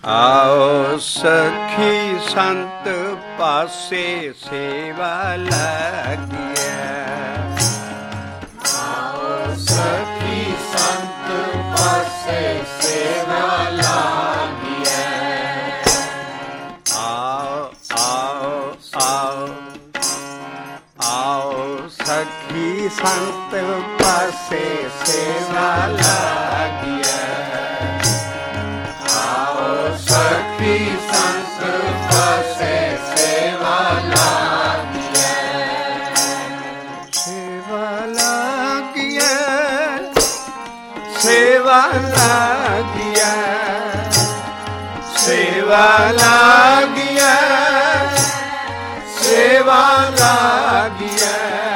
आओ सखी संत पासे सेवा लागिया। आओ सखी संत पासे सेवा लागिया। आओ आओ आओ आओ सखी संत पासे सेवा लागिया। सखी संत पासे सेवा लागिया। सेवा लागिया सेवा लागिया सेवा लागिया सेवा लागिया।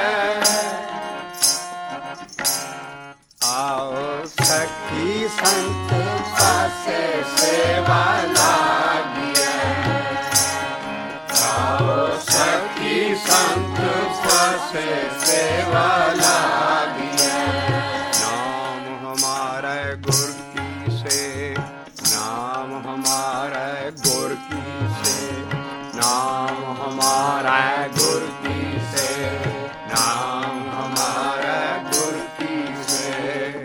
आओ सखी संत पासे सेवा लागिया। आओ सखी संत पासे सेवा लागिया। नाम हमारा गुर की से, नाम हमारा गुर की से, नाम हमारा गुर की से, नाम हमारा गुर की से।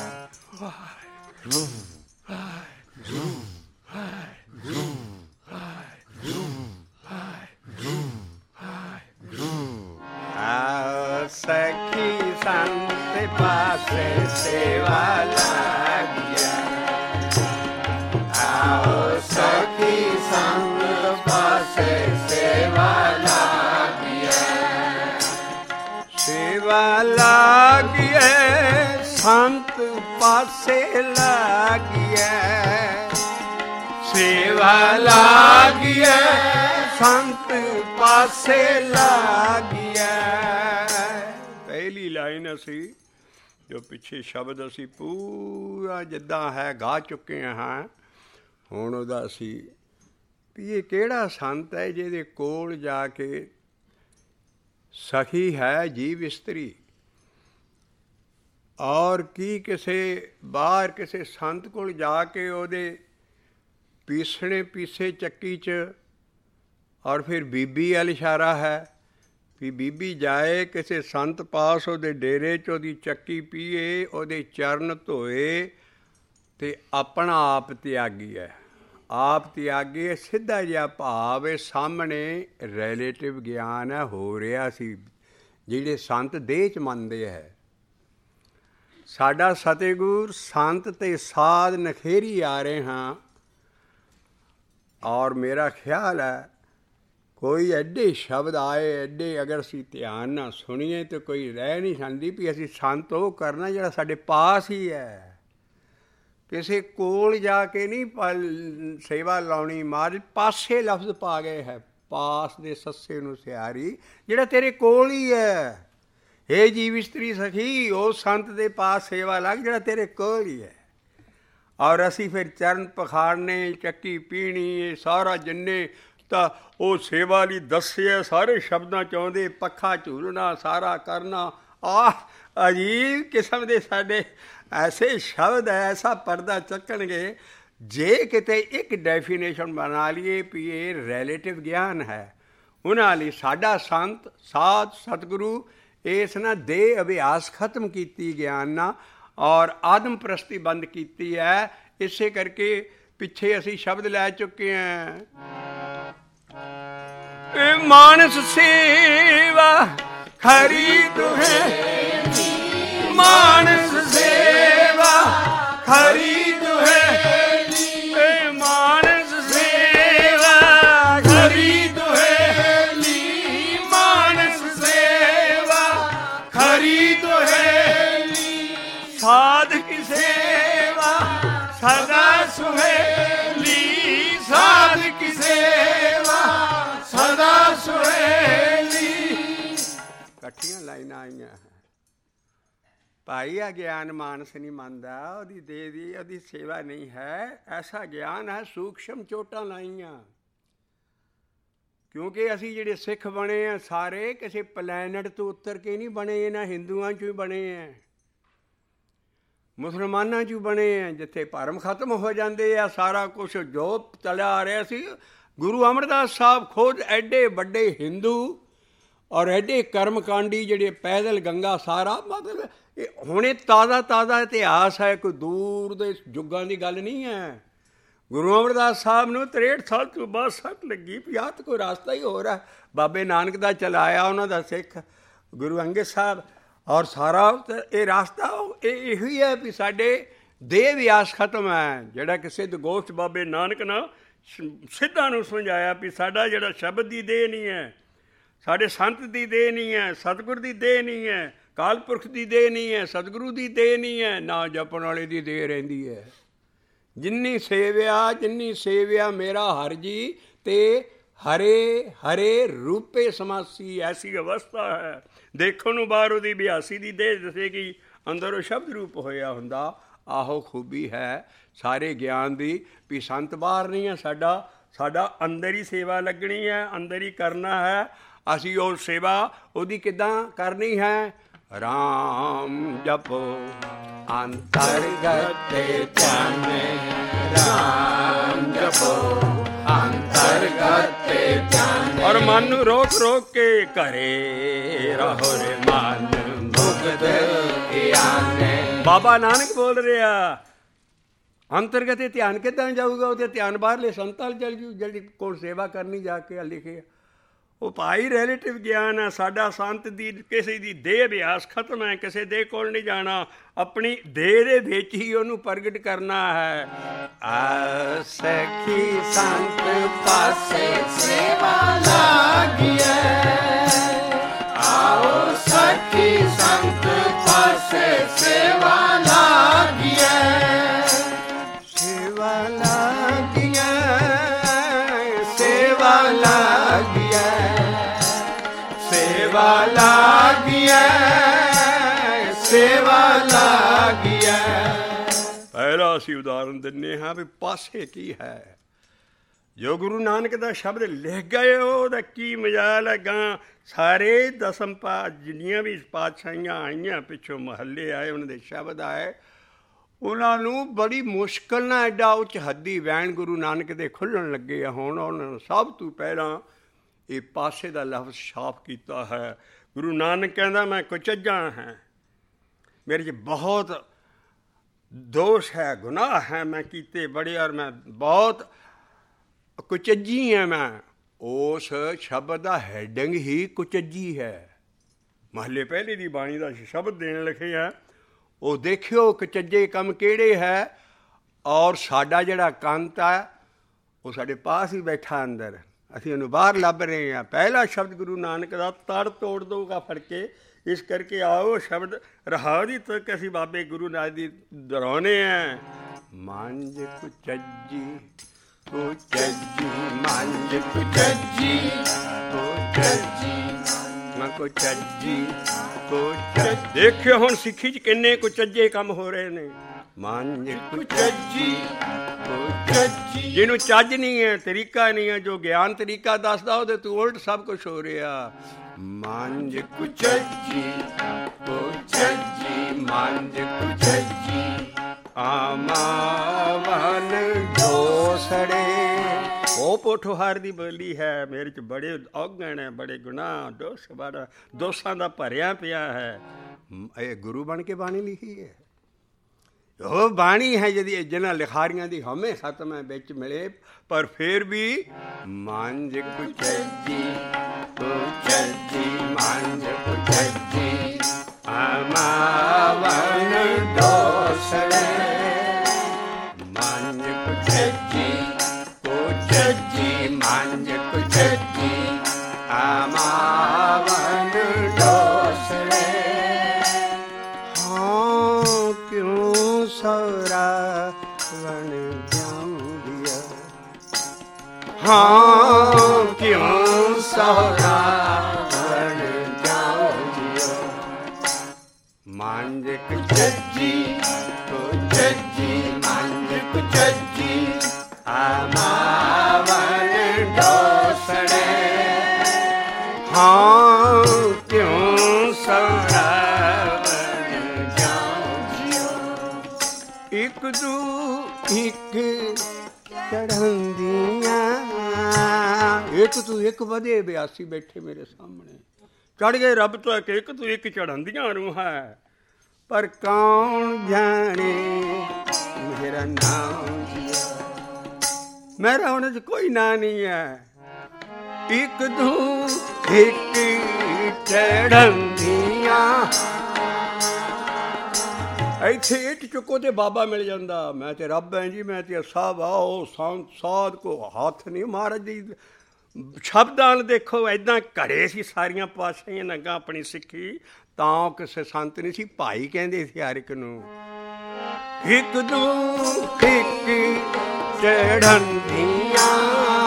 आओ सखी संत पासे सेवा लागिया। आओ सखी संत पासे सेवा लागिया। सेवा लागिया संत पासे लागिया। सेवा लागिया संत पासे लागिया। ਪਹਿਲੀ ਲਾਈਨ ਅਸੀਂ ਜੋ ਪਿੱਛੇ ਸ਼ਬਦ ਅਸੀਂ ਪੂਰਾ ਜਿੱਦਾਂ ਹੈ ਗਾ ਚੁੱਕੇ ਹਾਂ। ਹੁਣ ਉਹਦਾ ਅਸੀਂ ਵੀ ਇਹ ਕਿਹੜਾ ਸੰਤ ਹੈ ਜਿਹਦੇ ਕੋਲ ਜਾ ਕੇ ਸਖੀ ਹੈ ਜੀਵ ਇਸਤਰੀ, ਔਰ ਕੀ ਕਿਸੇ ਬਾਹਰ ਕਿਸੇ ਸੰਤ ਕੋਲ ਜਾ ਕੇ ਉਹਦੇ ਪੀਸਣੇ ਪੀਸੇ ਚੱਕੀ 'ਚ, ਔਰ ਫਿਰ ਬੀਬੀ ਵੱਲ ਇਸ਼ਾਰਾ ਹੈ ਵੀ ਬੀਬੀ ਜਾਏ ਕਿਸੇ ਸੰਤ ਪਾਸ ਉਹਦੇ ਡੇਰੇ 'ਚ ਉਹਦੀ ਚੱਕੀ ਪੀਏ, ਉਹਦੇ ਚਰਨ ਧੋਏ ਅਤੇ ਆਪਣਾ ਆਪ ਤਿਆਗੀ ਹੈ। ਆਪ ਤਿਆਗੀ ਸਿੱਧਾ ਜਿਹਾ ਭਾਵ ਇਹ ਸਾਹਮਣੇ ਰਿਲੇਟਿਵ ਗਿਆਨ ਹੈ ਹੋ ਰਿਹਾ ਸੀ ਜਿਹੜੇ ਸੰਤ ਦੇਹ 'ਚ ਮੰਨਦੇ ਹੈ। ਸਾਡਾ ਸਤਿਗੁਰ ਸੰਤ ਅਤੇ ਸਾਧ ਨਖੇਰੀ ਆ ਰਹੇ ਹਾਂ, ਔਰ ਮੇਰਾ ਖਿਆਲ ਹੈ ਕੋਈ ਐਡੇ ਸ਼ਬਦ ਆਏ ਐਡੇ, ਅਗਰ ਅਸੀਂ ਧਿਆਨ ਨਾਲ ਸੁਣੀਏ ਤਾਂ ਕੋਈ ਰਹਿ ਨਹੀਂ ਸਕਦੀ ਵੀ ਅਸੀਂ ਸੰਤ ਉਹ ਕਰਨਾ ਜਿਹੜਾ ਸਾਡੇ ਪਾਸ ਹੀ ਹੈ। ਕਿਸੇ ਕੋਲ ਜਾ ਕੇ ਨਹੀਂ ਸੇਵਾ ਲਾਉਣੀ। ਮਹਾਰਾਜ ਪਾਸੇ ਲਫ਼ਜ਼ ਪਾ ਗਏ ਹੈ, ਪਾਸ ਦੇ ਸੱਸੇ ਨੂੰ ਸਿਆਰੀ, ਜਿਹੜਾ ਤੇਰੇ ਕੋਲ ਹੀ ਹੈ। ਇਹ ਜੀਵ ਇਸਤਰੀ ਸਖੀ ਉਹ ਸੰਤ ਦੇ ਪਾਸ ਸੇਵਾ ਲੱਗ ਜਿਹੜਾ ਤੇਰੇ ਕੋਲ ਹੀ ਹੈ। ਔਰ ਅਸੀਂ ਫਿਰ ਚਰਨ ਪਖਾੜਨੇ, ਚੱਕੀ ਪੀਣੀ, ਇਹ ਸਾਰਾ ਜਿੰਨੇ ਤਾਂ ਉਹ ਸੇਵਾ ਲਈ ਦੱਸਿਆ ਸਾਰੇ ਸ਼ਬਦਾਂ 'ਚ ਆਉਂਦੇ, ਪੱਖਾ ਝੂਲਣਾ ਸਾਰਾ ਕਰਨਾ। ਆਹ ਅਜੀਬ ਕਿਸਮ ਦੇ ਸਾਡੇ ਐਸੇ ਸ਼ਬਦ ਐਸਾ ਪਰਦਾ ਚੱਕਣਗੇ। ਜੇ ਕਿਤੇ ਇੱਕ ਡੈਫੀਨੇਸ਼ਨ ਬਣਾ ਲਈਏ ਵੀ ਇਹ ਰਿਲੇਟਿਵ ਗਿਆਨ ਹੈ, ਉਹਨਾਂ ਲਈ ਸਾਡਾ ਸੰਤ ਸਾਧ ਸਤਿਗੁਰੂ ਇਸ ਨਾਲ ਦੇਹ ਅਭਿਆਸ ਖਤਮ ਕੀਤੀ ਗਿਆਨ ਨਾਲ, ਔਰ ਆਦਮ ਪ੍ਰਸਤੀ ਬੰਦ ਕੀਤੀ ਹੈ। ਇਸੇ ਕਰਕੇ ਪਿੱਛੇ ਅਸੀਂ ਸ਼ਬਦ ਲੈ ਚੁੱਕੇ ਹਾਂ। ਮਾਨਸ ਸੇਵਾ ਖਰੀ ਦੁਹੇ, ਮਾਨਸ ਸੇਵਾ ਖਰੀ ਦੁਹੇ, ਮਾਨਸ ਸੇਵਾ ਖਰੀ ਦੁਹੇਲੀ, ਮਾਨਸ ਸੇਵਾ ਖਰੀ ਦੁਹੇਲੀ, ਸਾਧ ਕੀ ਸੇਵਾ ਸਦਾ ਸੁਹੇਲੀ, ਸਾਧ ਕੀ ਸੇਵਾ ਸਦਾ ਸੁਹੇਲੀ। ਇਕੱਠੀਆਂ ਲਾਈਨਾਂ ਆਈਆਂ। ਭਾਈ ਆ ਗਿਆਨ ਮਾਨਸ ਨਹੀਂ ਮੰਨਦਾ, ਉਹਦੀ ਦੇਹ ਦੀ ਉਹਦੀ ਸੇਵਾ ਨਹੀਂ ਹੈ। ਐਸਾ ਗਿਆਨ ਹੈ ਸੂਖਸ਼ਮ ਚੋਟਾਂ ਲਾਈਆਂ। ਕਿਉਂਕਿ ਅਸੀਂ ਜਿਹੜੇ ਸਿੱਖ ਬਣੇ ਆ ਸਾਰੇ ਕਿਸੇ ਪਲੈਨਟ ਤੋਂ ਉੱਤਰ ਕੇ ਨਹੀਂ ਬਣੇ, ਇਹਨਾਂ ਹਿੰਦੂਆਂ 'ਚੋਂ ਹੀ ਬਣੇ ਹੈ। ਮੁਸਲਮਾਨਾਂ 'ਚ ਬਣੇ ਆ, ਜਿੱਥੇ ਭਰਮ ਖਤਮ ਹੋ ਜਾਂਦੇ ਆ। ਸਾਰਾ ਕੁਛ ਜੋ ਚੱਲਿਆ ਆ ਰਿਹਾ ਸੀ, ਗੁਰੂ ਅਮਰਦਾਸ ਸਾਹਿਬ ਖੁਦ ਐਡੇ ਵੱਡੇ ਹਿੰਦੂ ਔਰ ਐਡੇ ਕਰਮਕਾਂਡੀ ਜਿਹੜੇ ਪੈਦਲ ਗੰਗਾ ਸਾਰਾ, ਮਤਲਬ ਇਹ ਹੁਣੇ ਤਾਜ਼ਾ ਇਤਿਹਾਸ ਹੈ, ਕੋਈ ਦੂਰ ਦੇ ਯੁੱਗਾਂ ਦੀ ਗੱਲ ਨਹੀਂ ਹੈ। ਗੁਰੂ ਅਮਰਦਾਸ ਸਾਹਿਬ ਨੂੰ 63 ਸਾਲ ਤੋਂ ਬਾਅਦ ਸੱਟ ਲੱਗੀ ਵੀ ਆਹ ਤਾਂ ਕੋਈ ਰਸਤਾ ਹੀ ਹੋ ਰਿਹਾ। ਬਾਬੇ ਨਾਨਕ ਦਾ ਚਲਾਇਆ, ਉਹਨਾਂ ਦਾ ਸਿੱਖ ਗੁਰੂ ਅੰਗਦ ਸਾਹਿਬ, ਔਰ ਸਾਰਾ ਇਹ ਰਸਤਾ ਇਹ ਇਹੋ ਹੀ ਹੈ ਵੀ ਸਾਡੇ ਦੇਹ ਵਿਆਸ ਖਤਮ ਹੈ। ਜਿਹੜਾ ਕਿ ਸਿੱਧ ਗੋਸ਼ਟ ਬਾਬੇ ਨਾਨਕ ਨਾਲ ਸਿੱਧਾਂ ਨੂੰ ਸਮਝਾਇਆ ਵੀ ਸਾਡਾ ਜਿਹੜਾ ਸ਼ਬਦ ਦੀ ਦੇਹ ਨਹੀਂ ਹੈ, ਸਾਡੇ ਸੰਤ ਦੀ ਦੇਹ ਨਹੀਂ ਹੈ, ਸਤਿਗੁਰ ਦੀ ਦੇਹ ਨਹੀਂ ਹੈ, ਕਾਲ ਪੁਰਖ ਦੀ ਦੇਹ ਨਹੀਂ ਹੈ, ਸਤਿਗੁਰੂ ਦੀ ਦੇਹ ਨਹੀਂ ਹੈ, ਨਾ ਜਪਣ ਵਾਲੇ ਦੀ ਦੇਹ ਰਹਿੰਦੀ ਹੈ। ਜਿੰਨੀ ਸੇਵਿਆ ਮੇਰਾ ਹਰ ਜੀ ਤੇ ਹਰੇ ਹਰੇ ਰੂਪੇ ਸਮਾਸੀ, ਐਸੀ ਅਵਸਥਾ ਹੈ। ਦੇਖਣ ਨੂੰ ਬਾਹਰ ਉਹਦੀ 82 ਦੀ ਦੇਹ ਦੱਸੇਗੀ, ਅੰਦਰੋਂ ਸ਼ਬਦ ਰੂਪ ਹੋਇਆ ਹੁੰਦਾ। ਆਹੋ ਖੂਬੀ ਹੈ ਸਾਰੇ ਗਿਆਨ ਦੀ ਵੀ ਸੰਤ ਬਾਹਰ ਨਹੀਂ ਹੈ, ਸਾਡਾ ਅੰਦਰ ਹੀ ਸੇਵਾ ਲੱਗਣੀ ਹੈ, ਅੰਦਰ ਹੀ ਕਰਨਾ ਹੈ। ਅਸੀਂ ਉਹ ਸੇਵਾ ਉਹਦੀ ਕਿੱਦਾਂ ਕਰਨੀ ਹੈ? ਰਾਮ ਜਪੋ ਅੰਤਰਗਤ ਧਿਆਨੇ, ਰਾਮ ਜਪੋ ਅੰਤਰਗਤ ਧਿਆਨੇ, ਔਰ ਮਨ ਨੂੰ ਰੋਕ ਕੇ ਘਰੇ ਰਹੋ ਰੇ ਮਨ ਮੁਕਤ ਧਿਆਨੇ। ਬਾਬਾ ਨਾਨਕ ਬੋਲ ਰਿਹਾ, ਅੰਤਰਗਤ ਧਿਆਨ ਕਿੱਦਾਂ ਜਾਊਗਾ? ਉਹਦੇ ਧਿਆਨ ਬਾਹਰਲੇ ਸੰਤਾਂ ਵੱਲ ਚੱਲ ਜੂ, ਜਿਹੜੀ ਕੋਲ ਸੇਵਾ ਕਰਨੀ ਜਾ ਕੇ ਲਿਖੇ। ਉਹ ਭਾਈ ਰਿਲੇਟਿਵ ਗਿਆਨ ਹੈ। ਸਾਡਾ ਸੰਤ ਦੀ ਕਿਸੇ ਦੀ ਦੇਹ ਅਭਿਆਸ ਖਤਮ ਹੈ, ਕਿਸੇ ਦੇ ਕੋਲ ਨਹੀਂ ਜਾਣਾ, ਆਪਣੀ ਦੇਹ ਦੇ ਵਿੱਚ ਹੀ ਉਹਨੂੰ ਪ੍ਰਗਟ ਕਰਨਾ ਹੈ। ਆ ਸਖੀ ਸੰਤ ਪਾਸੇ ਸੇਵਾ ਲਾਗੀਐ, ਆਓ ਸਖੀ ਸੰਤ ਪਾਸੇ ਸੇਵਾ ਲਾਗੀਐ, ਸੇਵਾ ਲਾਗੀਐ, ਸੇਵਾ ਲਾਗੀਐ, ਸੇਵਾ ਲਾਗੀਐ, ਸੇਵਾ ਲਾਗੀਐ। ਪਹਿਲਾ ਅਸੀਂ ਉਦਾਹਰਨ ਦਿੰਦੇ ਹਾਂ ਵੀ ਪਾਸੇ ਕੀ ਹੈ। ਜੋ ਗੁਰੂ ਨਾਨਕ ਦਾ ਸ਼ਬਦ ਲਿਖ ਗਏ ਉਹਦਾ ਕੀ ਮਜਾਲ ਹੈ। ਗਾਂ ਸਾਰੇ ਦਸਮ ਜਿੰਨੀਆਂ ਵੀ ਪਾਤਸ਼ਾਹੀਆਂ ਆਈਆਂ, ਪਿੱਛੋਂ ਮਹੱਲੇ ਆਏ, ਉਹਨਾਂ ਦੇ ਸ਼ਬਦ ਆਏ, ਉਹਨਾਂ ਨੂੰ ਬੜੀ ਮੁਸ਼ਕਿਲ ਨਾਲ ਐਡਾ ਉੱਚ ਹੱਦੀ ਵੈਣ ਗੁਰੂ ਨਾਨਕ ਦੇ ਖੁੱਲ੍ਹਣ ਲੱਗੇ ਆ। ਹੁਣ ਉਹਨਾਂ ਨੂੰ ਸਭ ਤੋਂ ਪਹਿਲਾਂ ਇਹ ਪਾਸੇ ਦਾ ਲਫ਼ਜ਼ ਸਾਫ਼ ਕੀਤਾ ਹੈ। ਗੁਰੂ ਨਾਨਕ ਕਹਿੰਦਾ ਮੈਂ ਕੁਚੱਜਾ ਹਾਂ, ਮੇਰੇ 'ਚ ਬਹੁਤ ਦੋਸ਼ ਹੈ, ਗੁਨਾਹ ਹੈ, ਮੈਂ ਕੀਤੇ ਬੜੇ, ਔਰ ਮੈਂ ਬਹੁਤ ਕੁਚੱਜੀ ਹਾਂ। ਮੈਂ ਉਸ ਸ਼ਬਦ ਦਾ ਹੈਡਿੰਗ ਹੀ ਕੁਚੱਜੀ ਹੈ। ਮਹੱਲੇ ਪਹਿਲੇ ਦੀ ਬਾਣੀ ਦਾ ਸ਼ਬਦ ਦੇਣ ਲਿਖੇ ਹੈ, ਉਹ ਦੇਖਿਓ ਕੁਚੱਜੇ ਕੰਮ ਕਿਹੜੇ ਹੈ। ਔਰ ਸਾਡਾ ਜਿਹੜਾ ਕੰਤ ਹੈ ਉਹ ਸਾਡੇ ਪਾਸ ਹੀ ਬੈਠਾ ਅੰਦਰ, ਅਸੀਂ ਉਹਨੂੰ ਬਾਹਰ ਲੱਭ ਰਹੇ ਹਾਂ। ਪਹਿਲਾ ਸ਼ਬਦ ਗੁਰੂ ਨਾਨਕ ਦਾ ਤੜ ਤੋੜ ਦਊਗਾ ਫੜ ਕੇ। ਇਸ ਕਰਕੇ ਆਓ ਸ਼ਬਦ ਰਹਾਉ ਦੀ ਤੱਕ ਅਸੀਂ ਬਾਬੇ ਗੁਰੂ ਨਾਨਕ ਦੀ ਦੁਹਰਾਉਂਦੇ ਹਾਂ। ਮੰਝ ਕੁਚੱਜੀ ਕੁਚੱਜੀ, ਮੰਝ ਕੁਚੱਜੀ ਕੁਚੱਜੀ, ਮੈਂ ਕੁਚੱਜੀ ਕੁਚੱਜੀ। ਦੇਖਿਓ ਹੁਣ ਸਿੱਖੀ 'ਚ ਕਿੰਨੇ ਕੁਚੱਜੇ ਕੰਮ ਹੋ ਰਹੇ ਨੇ। ਮੰਝ ਕੁਚੱਜੀ ਕੁਚੱਜੀ, ਜਿਹਨੂੰ ਚੱਜ ਨਹੀਂ ਹੈ, ਤਰੀਕਾ ਨਹੀਂ ਹੈ, ਜੋ ਗਿਆਨ ਤਰੀਕਾ ਦੱਸਦਾ ਉਹਦੇ ਤੋਂ ਉਲਟ ਸਭ ਕੁਛ ਹੋ ਰਿਹਾ। ਮੰਝ ਕੁਚੱਜੀ ਕੁਚੱਜੀ, ਮੰਝ ਕੁਚੱਜੀ, ਆਮਾਵਨ ਢੋਸੜੇ। ਉਹ ਪੋਠੋਹਾਰ ਦੀ ਬੋਲੀ ਹੈ। ਮੇਰੇ 'ਚ ਬੜੇ ਔਗਣ ਹੈ, ਬੜੇ ਗੁਨਾਹ, ਦੋਸ਼, ਬੜਾ ਦੋਸ਼ਾਂ ਦਾ ਭਰਿਆ ਪਿਆ ਹੈ। ਇਹ ਗੁਰੂ ਬਣ ਕੇ ਬਾਣੀ ਲਿਖੀ ਹੈ। ਉਹ ਬਾਣੀ ਹੈ ਜਿਹਨਾਂ ਲਿਖਾਰੀਆਂ ਦੀ ਹਮੇ ਖਤਮ ਹੈ, ਵਿੱਚ ਮਿਲੇ, ਪਰ ਫਿਰ ਵੀ ਮੰਝ ਕੁਚੱਜੀ ਕੁਚੱਜੀ, ਮੰਝ ਕੁਚੱਜੀ, ਆਮਾਵਨ ਢੋਸੜੇ, ਮੰਝ ਕੁਚੱਜੀ ਕੁਚੱਜੀ, ਮੰਝ ਕੁਚੱਜੀ, ਆਮਾਵਨ ਢੋਸੜੇ। ਹਾਂ ਕਿਉਂ ਸੌਰਾਵਣ ਜਾਂਦੀਆਂ, ਹਾਂ ਕਿਉਂ ਸੌਰਾਵਣ ਜਾਂਦੀਆਂ। ਮੰਝ ਕੁਚੱਜੀ ਕੁਚੱਜੀ, ਮੰਝ ਕੁਚੱਜੀ, ਆਮਾਵਨ ਢੋਸੜੇ। ਹਾਂ ਕਿਉਂ ਸੌਰਾਵਣ ਜਾਂਦੀਆਂ। ਤੂੰ ਇੱਕ ਚੜ੍ਹਾਉਂਦੀਆਂ, ਇੱਕ ਤੂੰ ਇੱਕ ਵਧੇ 82 ਬੈਠੇ ਮੇਰੇ ਸਾਹਮਣੇ, ਚੜ੍ਹ ਗਏ ਰੱਬ ਤੋਂ ਇੱਕ ਤੂੰ ਇੱਕ ਚੜ੍ਹਾਉਂਦੀਆਂ ਨੂੰ ਹੈ। ਪਰ ਕੌਣ ਜਾਣੇ ਮੇਰਾ ਨਾਮ ਜੀਆ, ਮੇਰਾ ਉਹਨਾਂ 'ਚ ਕੋਈ ਨਾਂ ਨਹੀਂ ਹੈ। ਇੱਕ ਤੂੰ ਇੱਕ ਚੜ੍ਹਾਉਂਦੀਆਂ, ਇੱਥੇ ਇੱਟ ਚੁੱਕੋ ਤੇ ਬਾਬਾ ਮਿਲ ਜਾਂਦਾ। ਮੈਂ ਤੇ ਰੱਬ ਹੈ ਜੀ, ਮੈਂ ਤੇ ਸਾਹਿਬ ਆਓ ਸੰਤ ਸਾਧ ਕੋ ਹੱਥ ਨਹੀਂ। ਮਹਾਰਾਜ ਦੀ ਸ਼ਬਦਾਂ ਦੇਖੋ, ਇੱਦਾਂ ਘੜੇ ਸੀ ਸਾਰੀਆਂ ਪਾਤਸ਼ਾਹੀਆਂ ਨੰਗਾ ਆਪਣੀ ਸਿੱਖੀ, ਤਾਂ ਕਿਸੇ ਸੰਤ ਨਹੀਂ ਸੀ, ਭਾਈ ਕਹਿੰਦੇ ਸੀ ਹਰ ਇੱਕ ਨੂੰ। ਇੱਕ ਤੂੰ ਇੱਕ ਚੜ੍ਹਾਉਂਦੀਆਂ,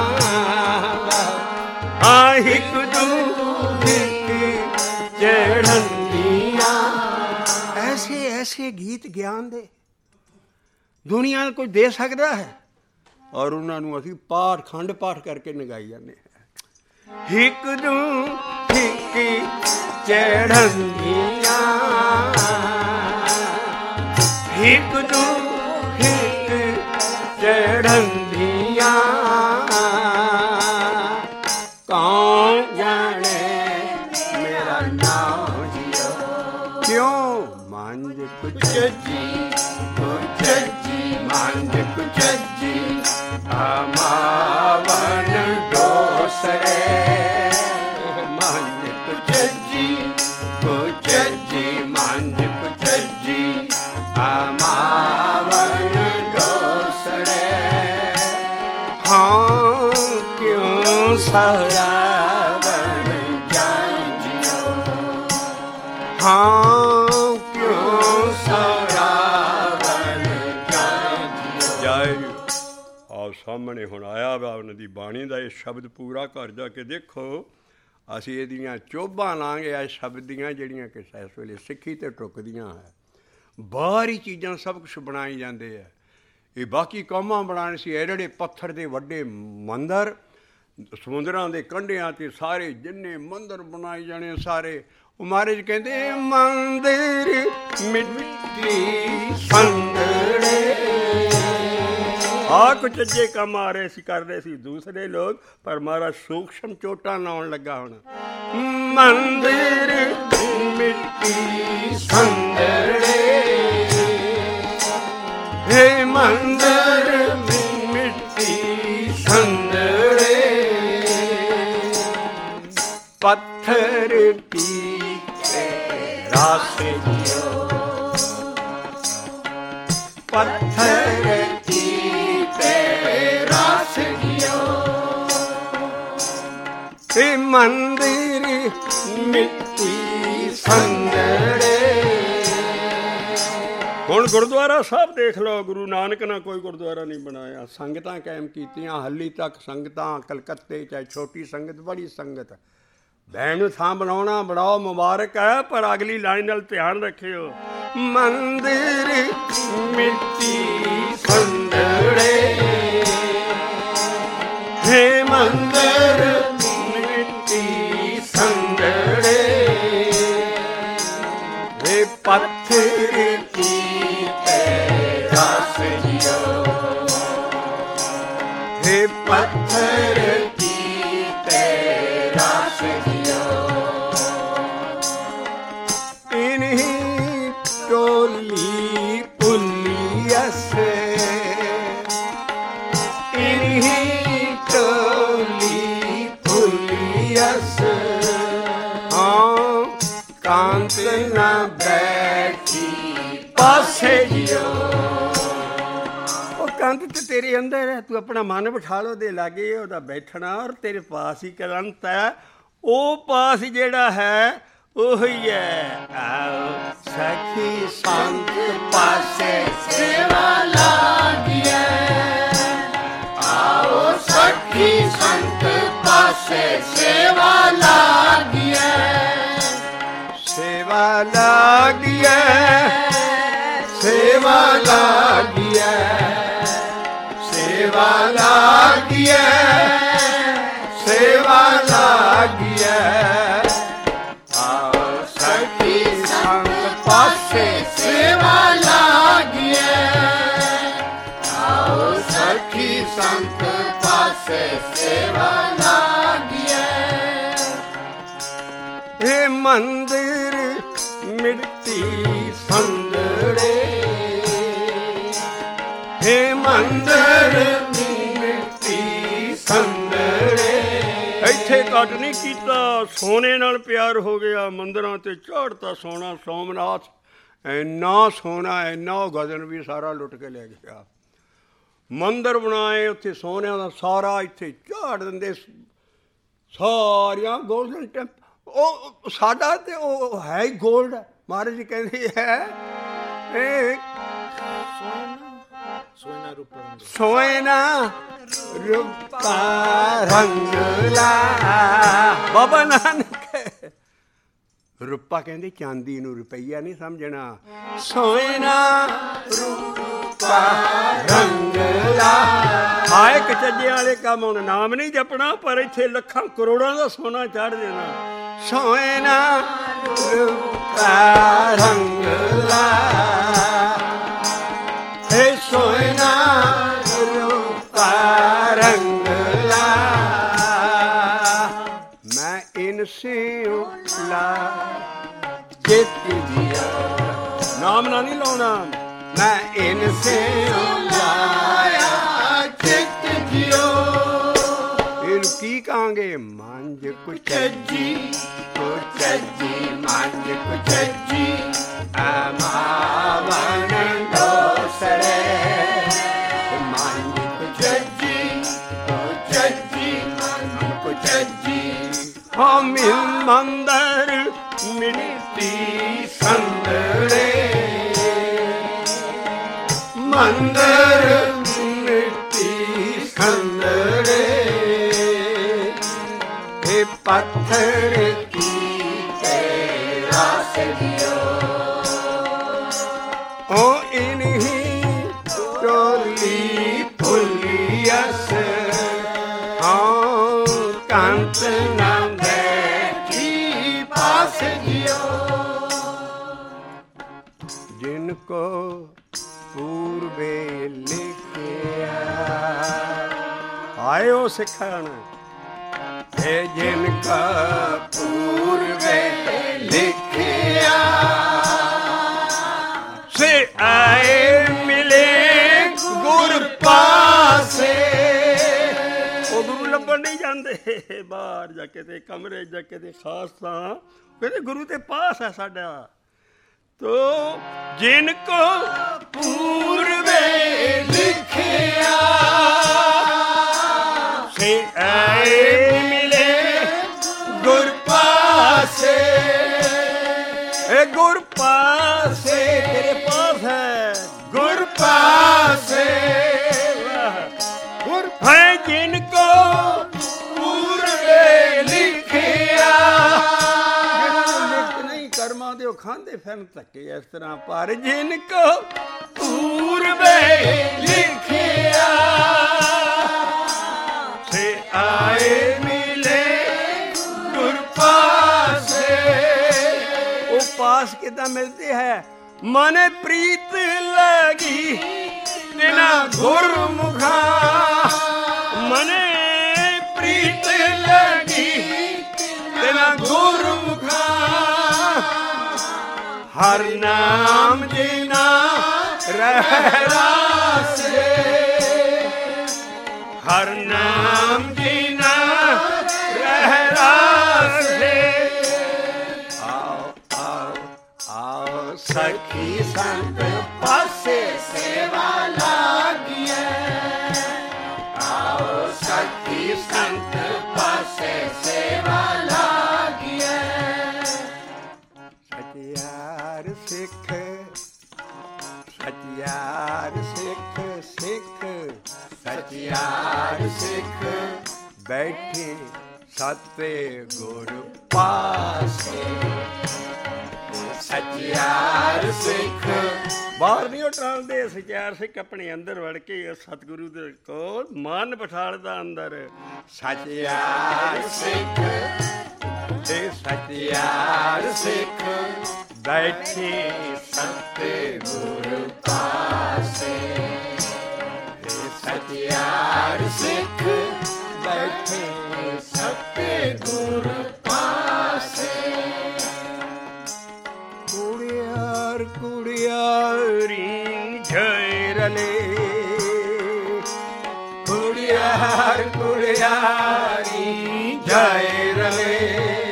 ਹਾਂ ਇੱਕ ਤੂੰ ਇੱਕ ਚੜ੍ਹਾਉਂਦੀਆਂ। ਐਸੇ ਐਸੇ ਗੀਤ ਗਿਆਨ ਦੇ ਦੁਨੀਆ ਨੂੰ ਕੁਝ ਦੇ ਸਕਦਾ ਹੈ, ਔਰ ਉਹਨਾਂ ਨੂੰ ਅਸੀਂ ਪਾਠ ਖੰਡ ਪਾਠ ਕਰਕੇ ਨਗਾਈ ਜਾਂਦੇ ਹਾਂ। ਇੱਕ ਤੂੰ ਇੱਕ ਚੜ੍ਹਾਉਂਦੀਆਂ, ਇੱਕ ਤੂੰ ਇੱਕ ਚੜ੍ਹਾਉਂਦੀਆਂ, ਕੌਣ ਜਾਣੇ ਮੇਰਾ ਨਾਮ ਜੀਓ। ਕਿਉਂ ਮੰਜ ਕੁਚਜੀ ਕੁਚਜੀ, ਮੰਜ ਕੁਚਜੀ ਆਮਾਵਨ ਡੋਸਰੇ, ਮੰਜ ਕੁਚਜੀ ਕੁਚਜੀ, ਮੰਜ ਕੁਚਜੀ ਆਮਾਵਨ ਡੋਸਰੇ। ਹਾਂ ਕਿਉਂ ਸਹਰਾਵਨ ਜਾਂਜੀਓ, ਹਾਂ ਕਿਉਂ ਸਹਰਾਵਨ ਜਾਂਜੀਓ। ਜੈ ਆਓ ਸਾਹਮਣੇ ਹੁਣ ਆਇਆ ਵਾ ਉਹਨਾਂ ਦੀ ਬਾਣੀ ਦਾ ਇਹ ਸ਼ਬਦ ਪੂਰਾ ਘਰ ਜਾ ਕੇ ਦੇਖੋ। ਅਸੀਂ ਇਹਦੀਆਂ ਚੋਭਾਂ ਲਾਂਗੇ ਆ ਸ਼ਬਦ ਦੀਆਂ, ਜਿਹੜੀਆਂ ਕਿ ਇਸ ਵੇਲੇ ਸਿੱਖੀ 'ਤੇ ਟੁੱਕਦੀਆਂ ਹੈ। ਬਾਹਰੀ ਚੀਜ਼ਾਂ ਸਭ ਕੁਛ ਬਣਾਈ ਜਾਂਦੇ ਆ। ਇਹ ਬਾਕੀ ਕੌਮਾਂ ਬਣਾਉਣੇ ਸੀ ਐਡੇ ਪੱਥਰ ਦੇ ਵੱਡੇ ਮੰਦਰ, ਸਮੁੰਦਰਾਂ ਦੇ ਕੰਢਿਆਂ 'ਤੇ ਸਾਰੇ ਜਿੰਨੇ ਮੰਦਰ ਬਣਾਏ ਜਾਣੇ ਸਾਰੇ। ਉਹ ਮਹਾਰਾਜ ਕਹਿੰਦੇ ਮੰਦਰ ਮਿੱਟੀ ਸੰਦੜੇ, ਆਹ ਕੁਝ ਅੱਜੇ ਕੰਮ ਆ ਰਹੇ ਸੀ, ਕਰ ਰਹੇ ਸੀ ਦੂਸਰੇ ਲੋਕ, ਪਰ ਮਹਾਰਾਜ ਸੂਖਸ਼ਮ ਚੋਟਾਂ ਲਾਉਣ ਲੱਗਾ ਹੁਣ। ਮੰਦਰ ਮਿੱਟੀ ਸੰਦੜੇ, ਹੇ ਮੰਦਰ ਮਿੱਟੀ ਸੰਦੜੇ, ਪੱਥਰ ਪੀਤੇ ਰਸ ਜਿਓ, ਪੱਥਰ ਪੀਤੇ ਰਸ ਜਿਓ, ਹੇ ਮੰਦਰ ਮਿੱਟੀ ਸੰਦੜੇ। ਹੁਣ ਗੁਰਦੁਆਰਾ ਸਾਹਿਬ ਦੇਖ ਲਓ, ਗੁਰੂ ਨਾਨਕ ਨੇ ਕੋਈ ਗੁਰਦੁਆਰਾ ਨਹੀਂ ਬਣਾਇਆ, ਸੰਗਤਾਂ ਕਾਇਮ ਕੀਤੀਆਂ। ਹਾਲੀ ਤੱਕ ਸੰਗਤਾਂ ਕਲਕੱਤੇ, ਚਾਹੇ ਛੋਟੀ ਸੰਗਤ ਬੜੀ ਸੰਗਤ, ਬਹਿਣ ਨੂੰ ਥਾਂ ਬਣਾਉਣਾ ਬਣਾਓ, ਮੁਬਾਰਕ ਹੈ, ਪਰ ਅਗਲੀ ਲਾਈਨ ਨਾਲ ਧਿਆਨ ਰੱਖਿਓ। ਮੰਦਰ ਮਿੱਟੀ ਸੰਦੜੇ, ਹੇ ਮੰਦਰ ਮਿੱਟੀ ਸੰਦੜੇ, ਹੇ ਪੱਥਰ ਪੀਤੇ ਰਸ ਜਿਓ, ਹੇ ਪੱਥਰ ਪੀਤੇ ਰਸ ਜਿਓ। ਇਨਹੀ ਟੋਲੀ ਪੁੱਲੀ ਅਸੇ, ਇਨਹੀ ਟੋਲੀ ਪੁੱਲੀ ਅਸੇ, ਹਾਂ ਕਾਂਤ ਨਾ ਬੈਠੀ ਪਾਸੇ ਜਿਓ। ਉਹ ਕੰਤ ਤੇ ਤੇਰੇ ਅੰਦਰ ਹੈ, ਤੂੰ ਆਪਣਾ ਮਨ ਬਿਠਾ ਲਓ ਦੇ ਲਾਗੇ, ਉਹਦਾ ਬੈਠਣਾ ਔਰ ਤੇਰੇ ਪਾਸ ਹੀ ਕਲੰਤ ਹੈ। ਉਹ ਪਾਸ ਜਿਹੜਾ ਹੈ ਉਹੀ ਹੈ। ਆਓ ਸਖੀ ਸੰਤ ਪਾਸੇ ਸੇਵਾ ਲਾਗੀਏ, ਆਓ ਸਖੀ ਸੰਤ ਪਾਸੇ ਸੇਵਾ ਲਾਗੀਏ, ਸੇਵਾ ਲਾਗੀਏ, ਸੇਵਾ ਲਾਗੀਏ, ਸੇਵਾ ਲਾਗੀਏ, ਸੇਵਾ ਲਾਗੀਏ। ਆਓ ਸਖੀ ਸੰਤ ਪਾਸੇ ਸੇਵਾ ਲਾਗੀਏ, ਮੰਦਰ ਮਿੱਟੀ ਸੰਦੜੇ, ਹੇ ਮੰਦਰ ਮਿੱਟੀ ਸੰਦੜੇ। ਇੱਥੇ ਕੱਟ ਨਹੀਂ ਕੀਤਾ, ਸੋਨੇ ਨਾਲ ਪਿਆਰ ਹੋ ਗਿਆ, ਮੰਦਰਾਂ ਤੇ ਝਾੜਤਾ ਸੋਨਾ। ਸੋਮਨਾਥ ਇੰਨਾ ਸੋਨਾ, ਇੰਨਾ ਗਗਨ ਵੀ ਸਾਰਾ ਲੁੱਟ ਕੇ ਲੈ ਗਿਆ। ਮੰਦਰ ਬਣਾਏ ਉੱਥੇ ਸੋਨਿਆਂ ਦਾ ਸਾਰਾ, ਇੱਥੇ ਝਾੜ ਦਿੰਦੇ ਸਾਰੀਆਂ ਗੋਲਡਨ ਟੈਂਪ। ਉਹ ਸਾਡਾ ਤੇ ਉਹ ਹੈ ਹੀ ਗੋਲਡ। ਮਹਾਰਾਜ ਜੀ ਕਹਿੰਦੇ ਹੈ ਇਹ ਸੋਨਾ ਰੂਪਾ ਰੰਗਲਾ। ਬਾਬਾ ਨਾਨਕ ਰੂਪਾ ਕਹਿੰਦੇ ਚਾਂਦੀ ਨੂੰ ਰੁਪਈਆ ਨਹੀਂ ਸਮਝਣਾ। ਸੋਨਾ ਰੂਪਾ ਰੰਗਲਾ। ਆਏ ਕਚੱਜੇ ਵਾਲੇ ਕੰਮ ਹੁਣ ਨਾਮ ਨਹੀਂ ਜਪਣਾ, ਪਰ ਇੱਥੇ ਲੱਖਾਂ ਕਰੋੜਾਂ ਦਾ ਸੋਨਾ ਚੜ੍ਹ ਦੇਣਾ। ਸੋਨਾ ਰੂਪਾ ਰੰਗਲਾ, ਹੇ ਸੋਨਾ ਰੂਪਾ ਰੰਗਲਾ। ਮੈਂ ਇਨਸੇ ਲਾ ਚਿੱਤ ਦਿਆ, ਨਾਮ ਨਾ ਨਹੀਂ ਲਾਉਣਾ। ਮੈਂ ਇਨਸੇ ਲਾਇਆ ਚਿੱਤ ਦਿਓ। ਇਹਨੂੰ ਕੀ ਕਹਾਂਗੇ? ਮੰਝ ਕੁਚੱਜੀ ਕੁਚੱਜੀ, ਮੰਝ ਕੁਚੱਜੀ ਅਮਾਵਨ ਦੋਸਰੇ। ਮੰਝ ਕੁਚੱਜੀ ਕੁਚੱਜੀ, ਮੰਝ ਕੁਚੱਜੀ। ਹੋ ਮਿਲ ਮੰਦਰ ਮਿੱਟੀ ਸੰਦੜੇ, ਮੰਦਰ ਮਿੱਟੀ ਸੰਦੜੇ। ਇਹ ਪੱਥਰ ਕੀ ਤੇਰਾ ਸਜਿਓ, ਉਹ ਇਨਹੀ ਟੋਲੀ ਫੁੱਲੀਅਸ। ਹਾਂ ਕੰਤ ਨਾ ਬੈਠੀ ਪਾਸ ਜਿਓ, ਜਿਨ ਕੋ ਪੂਰਬੇ ਲਿਖਿਆ। ਆਇਓ ਸਿੱਖਣ ਇਹ ਜਿਨ ਕਾ ਪੂਰਬੇ ਲਿਖਿਆ। ਸੇ ਆਏ ਮਿਲੇ ਗੁਰ ਪਾਸੇ। ਉਹ ਗੁਰੂ ਲੱਭਣ ਨਹੀਂ ਜਾਂਦੇ ਬਾਹਰ ਜਾ ਕੇ, ਤੇ ਕਮਰੇ ਜਾ ਕੇ, ਤੇ ਖਾਸ ਤਾਂ ਕਹਿੰਦੇ ਗੁਰੂ ਤੇ ਪਾਸ ਹੈ ਸਾਡਾ। ਤੋ ਜਿਨ ਕੋ ਪੂਰਬੇ ਲਿਖਿਆ, ਸੇ ਆਏ ਮਿਲੇ ਗੁਰ ਪਾਸੇ। ਇਹ ਗੁਰ ਪਾਸੇ, ਤੇਰੇ ਪਾਸ ਹੈ ਗੁਰ ਪਾਸੇ। ਗੁਰ ਹੈ ਜਿਨ ਕੋ ਪੂਰਬੇ ਲਿਖਿਆ। ਕਰਮਾਂ ਦੇ ਉਹ ਖਾਂਦੇ ਫਿਰਨ ਧੱਕੇ ਇਸ ਤਰ੍ਹਾਂ, ਪਰ ਜਿਨ ਕੋ ਪੂਰਬੇ ਲਿਖਿਆ। ਸੇ ਆਏ ਮਿਲੇ ਗੁਰ ਪਾਸੇ। ਉਹ ਪਾਸ ਕਿੱਦਾਂ ਮਿਲਦੇ ਹੈ? ਮਨ ਪ੍ਰੀਤ ਲਗੀ ਤਿਨਾ ਗੁਰਮੁਖਾ। ਮਨ ਪ੍ਰੀਤ ਲਗੀ ਤਿਨਾ ਗੁਰਮੁਖਾ। ਹਰ ਨਾਮ ਜਿਨਾ ਰਹਿ ਰਾਸੇ। ਹਰ ਨਾਮ ਜਿਨਾ ਰਹਿ ਰਾਸੇ। ਆਓ ਆਓ ਆਓ ਸਖੀ ਸੰਤ ਪਾਸੇ ਸੇਵਾ ਲਾਗੀਏ। ਆਓ ਸਖੀ ਸੰਤ ਪਾਸੇ ਸੇਵਾ ਲਾਗੀਏ। ਸਤਿਆਰ ਸਿੱਖ ਸਤਿਆਰ ਸਿੱਖ ਸਿੱਖ ਸਤਿਆਰ ਸਿੱਖ ਬੈਠੇ ਸਤੇ ਗੁਰ ਪਾਸੇ। ਸਤਿਆਰ ਸਿੱਖ ਬਾਹਰ ਨਹੀਂ ਉਹ ਟਾਲਦੇ। ਸਤਿਆਰ ਸਿੱਖ ਆਪਣੇ ਅੰਦਰ ਵੜ ਕੇ ਸਤਿਗੁਰੂ ਦੇ ਕੋਲ ਮਨ ਬਿਠਾਲਦਾ ਅੰਦਰ। ਸਤਿਆਰ ਸਿੱਖ ਤੇ ਸਤਿਆਰ ਸਿੱਖ ਬੈਠੇ ਸਤੇ ਗੁਰ ਪਾਸੇ। ਸਤਿਆਰ ਸਿੱਖ ਬੈਠੇ ਸਤੇ ਗੁਰ ਪਾਸੇ। ਸਚਿਆਰੀ ਜੈ ਰਲੇ।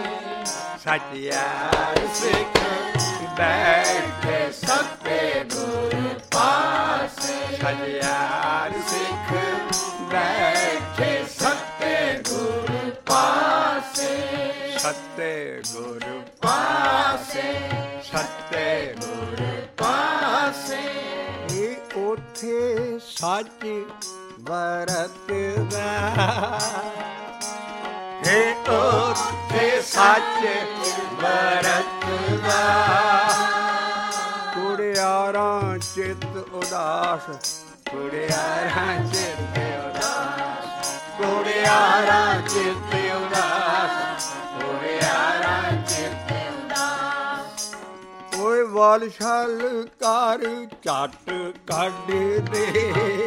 ਸਚਿਆਰ ਸਿੱਖ ਬੈਠੇ ਸੱਤੇ ਗੁਰ ਪਾਸੇ। ਸਚਿਆਰ ਸਿੱਖ ਬੈਠੇ ਸੱਤੇ ਗੁਰ ਪਾਸੇ। ਸੱਤੇ ਗੁਰ ਪਾਸੇ ਸੱਤੇ ਗੁਰ ਪਾਸੇ। ਇਹ ਉਥੇ ਸੱਚ ਵਰਤਦਾ। ਇਹ ਉਥੇ ਸੱਚ ਵਰਤਦਾ। ਕੁੜਿਆਰਾਂ ਚਿੱਤ ਉਦਾਸ। ਕੁੜਿਆਰਾਂ ਚਿੱਤ ਉਦਾਸ। ਕੁੜਿਆਰਾਂ ਚਿੱਤ ਉਦਾਸ। ਕੁੜਿਆਰਾਂ ਚਿੱਤ ਉਦਾਸ। ਓਏ ਵਾਲ ਛਲ ਕਰ ਝੱਟ ਕੱਢ ਦੇ।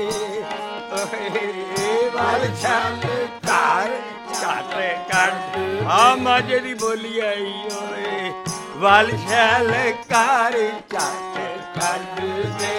ਓਏ ਵਾਲ ਛਲ ਕਰ ਝੱਟ ਕੱਢ। ਆ ਮਾਝੇ ਦੀ ਬੋਲੀ ਆਈ। ਓਏ ਵਾਲ ਛਲ ਕਰ ਝੱਟ ਕੱਢ ਦੇ।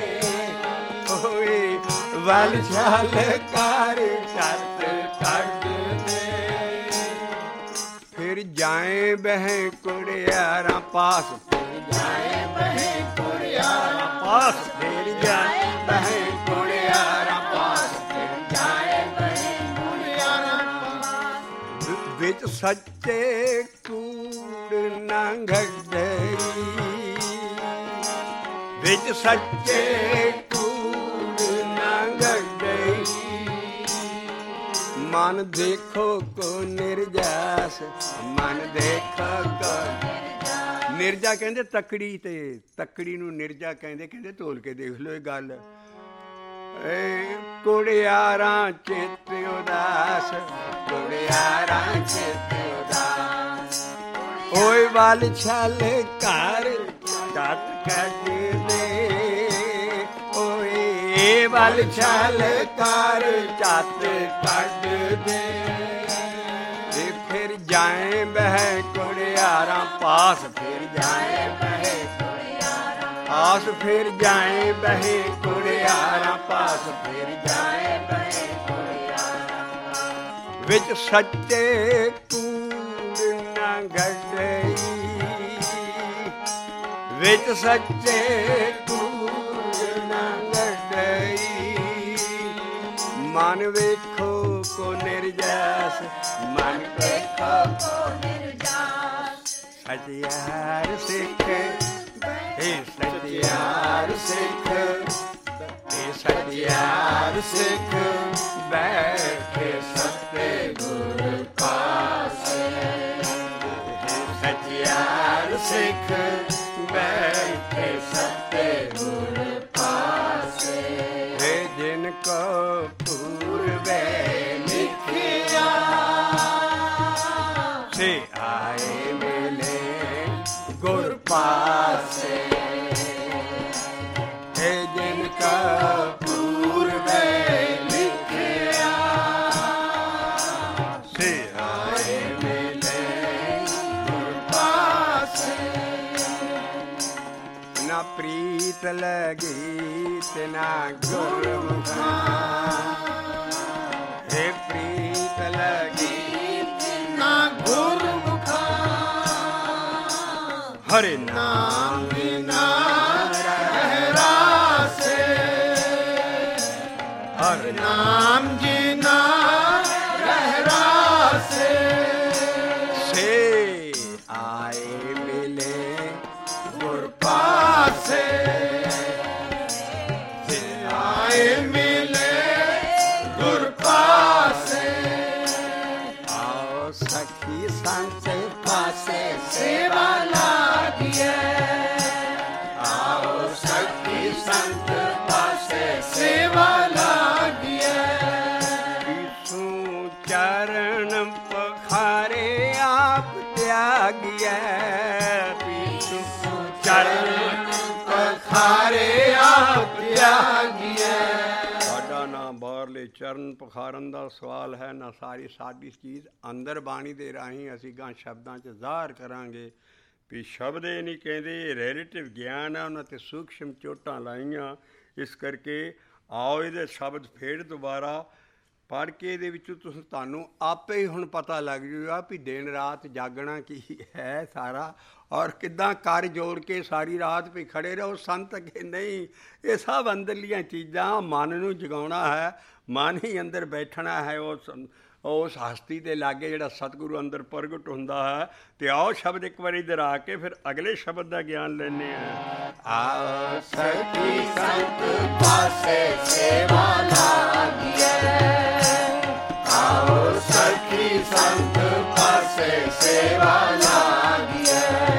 ਓਏ ਵਾਲ ਛਲ ਕਰ ਝੱਟ ਕੱਢ ਦੇ। ਫਿਰ ਜਾਏ ਬਹਿ ਕੁੜਿਆਰਾਂ ਪਾਸ। ਜਾਏ ਬਹਿ ਕੁੜਿਆਰਾਂ ਪਾਸ। ਫਿਰ ਜਾਏ ਬਹਿ ਕੁੜਿਆਰਾਂ ਪਾਸ। ਜਾਏ ਬਹਿ ਕੁੜਿਆਰਾਂ ਪਾਸ। ਵਿੱਚ ਸੱਚੇ ਕੂੜ ਨਾ ਘੜਈ। ਵਿੱਚ ਸੱਚੇ ਕੂੜ ਨਾ ਘੜਈ। ਮਨ ਦੇਖੋ ਕੋ ਨਿਰਜਾਸ। ਮਨ ਦੇਖੋ ਕੋ ਨਿਰਜਾ ਕਹਿੰਦੇ ਤਕੜੀ। ਤੇ ਤਕੜੀ ਨੂੰ ਨਿਰਜਾ ਕਹਿੰਦੇ। ਕਹਿੰਦੇ ਤੋਲ ਕੇ ਦੇਖ ਲਓ ਇਹ ਗੱਲ। ਏ ਕੁੜਿਆਰਾਂ ਚਿੱਤ ਉਦਾਸ। ਕੁੜਿਆਰਾਂ ਚਿੱਤ ਉਦਾਸ। ਓਏ ਵਾਲ ਛਲ ਕਰ ਝੱਟ ਕੱਢ ਦੇ। ਓਏ ਵਾਲ ਛਲ ਕਰ ਝੱਟ ਕੱਢ ਦੇ। ਤੇ ਫਿਰ ਜਾਏ ਬਹਿ ਕੁੜਿਆਰਾਂ ਪਾਸ। ਫਿਰ ਜਾਏ ਬਹਿ ਆਸ। ਫਿਰ ਜਾਏ ਬਹਿ ਕੁੜਿਆਰਾਂ ਪਾਸ। ਫਿਰ ਜਾਏ ਬਹਿ ਕੁੜਿਆਰਾਂ ਪਾਸ। ਵਿੱਚ ਸੱਚੇ ਕੂੜ ਨਾ ਘੜਈ। ਵਿੱਚ ਸੱਚੇ ਕੂੜ ਨਾ ਘੜਈ। ਮਨ ਵੇਖੋ ਕੋ ਨਿਰਜਾਸ। ਮਨ ਵੇਖੋ ਕੋ ਨਿਰਜਾਸ। ਸਚਿਆਰ ਸਿੱਖ ਇਹ ਸਚਿਆਰ ਸਿੱਖ। ਇਹ ਸਚਿਆਰ ਸਿੱਖ ਬੈਠੇ ਸੱਤੇ ਗੁਰ ਪਾਸੇ। ਇਹ ਸਚਿਆਰ ਸਿੱਖ ਬੈਠੇ ਸੱਤੇ ਗੁਰ ਪਾਸੇ। ਇਹ ਜਿਨ ਕੋ ਪੂਰਬੇ ਲਿਖਿਆ ਸੇ ਆਏ ਮਿਲੇ ਗੁਰ ਪਾਸੇ। ਇਹ ਜਿਨ ਕਾ ਪੂਰਬੇ ਲਿਖਿਆ ਸੇ ਆਏ ਮਿਲੇ ਗੁਰ ਪਾਸੇ। ਨਾ ਪ੍ਰੀਤ ਲਗੀ ਤੇ ਨਾ ਗੁਰਮੁਖਾਂ। ਇਹ ਪ੍ਰੀਤ ਲਗੀ ਨਾ ਗੁਰਮੁਖਾਂ। ਹਰਿ ਨਾਮ ਬਿਨਾ ਰਹਿ ਰਾਸੇ। ਹਰਿ ਨਾਮ ਜਿਨਾ ਰਹਿ ਰਾਸੇ। ਸੇ ਆਏ ਮਿਲੇ ਗੁਰ ਪਾਸੇ। ਸੇ ਆਏ ਮਿਲੇ ਗੁਰ ਪਾਸੇ। ਆਓ ਸਖੀ ਸੰਤ ਪਾਸੇ ਸੇਵਾ ਲਾਗੀਐ। ਆਓ ਸਖੀ ਸੰਤ ਪਾਸੇ ਸੇਵਾ ਲਾਗੀਐ। ਯਿਸੂ ਚਰਨ ਪਖਾਰੇ ਆਪ ਤਿਆਗਿਐ। ਯਿਸੂ ਚਰਨ ਪਖਾਰੇ ਆਪ ਤਿਆਗੀਐ। ਸਾਡਾ ਨਾ ਬਾਹਰਲੇ ਚਰਨ ਪਖਾਰਨ ਦਾ ਸਵਾਲ ਹੈ, ਨਾ ਸਾਡੀ ਚੀਜ਼ ਅੰਦਰ ਬਾਣੀ ਦੇ ਰਾਹੀਂ ਅਸੀਂ ਗਾਂ ਸ਼ਬਦਾਂ 'ਚ ਜ਼ਾਹਰ ਕਰਾਂਗੇ ਵੀ ਸ਼ਬਦ ਇਹ ਨਹੀਂ ਕਹਿੰਦੇ, ਰਿਲੇਟਿਵ ਗਿਆਨ ਹੈ, ਉਹਨਾਂ 'ਤੇ ਸੂਖਸ਼ਮ ਚੋਟਾਂ ਲਾਈਆਂ। ਇਸ ਕਰਕੇ ਆਓ ਇਹਦੇ ਸ਼ਬਦ ਫੇਰ ਦੁਬਾਰਾ ਪੜ੍ਹ ਕੇ ਇਹਦੇ ਵਿੱਚੋਂ ਤੁਹਾਨੂੰ ਆਪੇ ਹੀ ਹੁਣ ਪਤਾ ਲੱਗ ਜੂਗਾ ਵੀ ਦਿਨ ਰਾਤ ਜਾਗਣਾ ਕੀ ਹੈ ਸਾਰਾ, ਔਰ ਕਿੱਦਾਂ ਕਰ ਜੋੜ ਕੇ ਸਾਰੀ ਰਾਤ ਵੀ ਖੜੇ ਰਹੋ। ਸੰਤ ਕਿ ਨਹੀਂ, ਇਹ ਸਭ ਅੰਦਰਲੀਆਂ ਚੀਜ਼ਾਂ ਮਨ ਨੂੰ ਜਗਾਉਣਾ ਹੈ, ਮਨ ਹੀ ਅੰਦਰ ਬੈਠਣਾ ਹੈ ਉਸ ਹਸਤੀ ਦੇ ਲਾਗੇ ਜਿਹੜਾ ਸਤਿਗੁਰੂ ਅੰਦਰ ਪ੍ਰਗਟ ਹੁੰਦਾ ਹੈ। ਅਤੇ ਆਓ ਸ਼ਬਦ ਇੱਕ ਵਾਰੀ ਇੱਧਰ ਆ ਕੇ ਫਿਰ ਅਗਲੇ ਸ਼ਬਦ ਦਾ ਗਿਆਨ ਲੈਂਦੇ ਹਾਂ। ਆਓ ਸਖੀ ਸੰਤ ਪਾਸੇ ਸੇਵਾ ਲਾਗੀਏ, ਆਓ ਸਖੀ ਸੰਤ ਪਾਸੇ ਸੇਵਾ ਲਾਗੀਏ।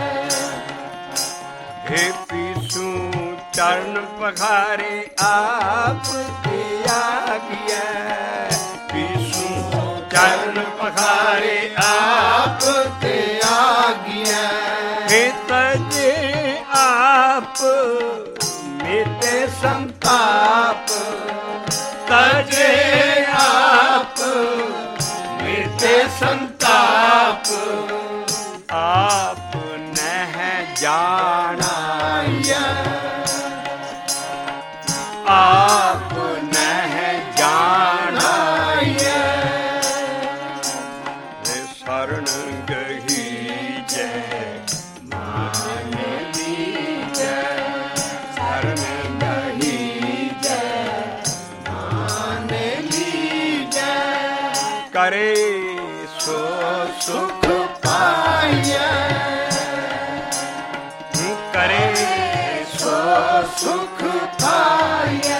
हे पीसू चरण पखारे आप त्यागिए, पीसू चरण पखारे आप त्यागिए। हे तजे आप मेटे संताप, तजे आप मेटे संताप। आप नह जाना आप नह जाना, शरण गही जय मान लीजय, शरण गही जय मान लीजय। करे सो सुख पाइए, करे सो सुख पाइए।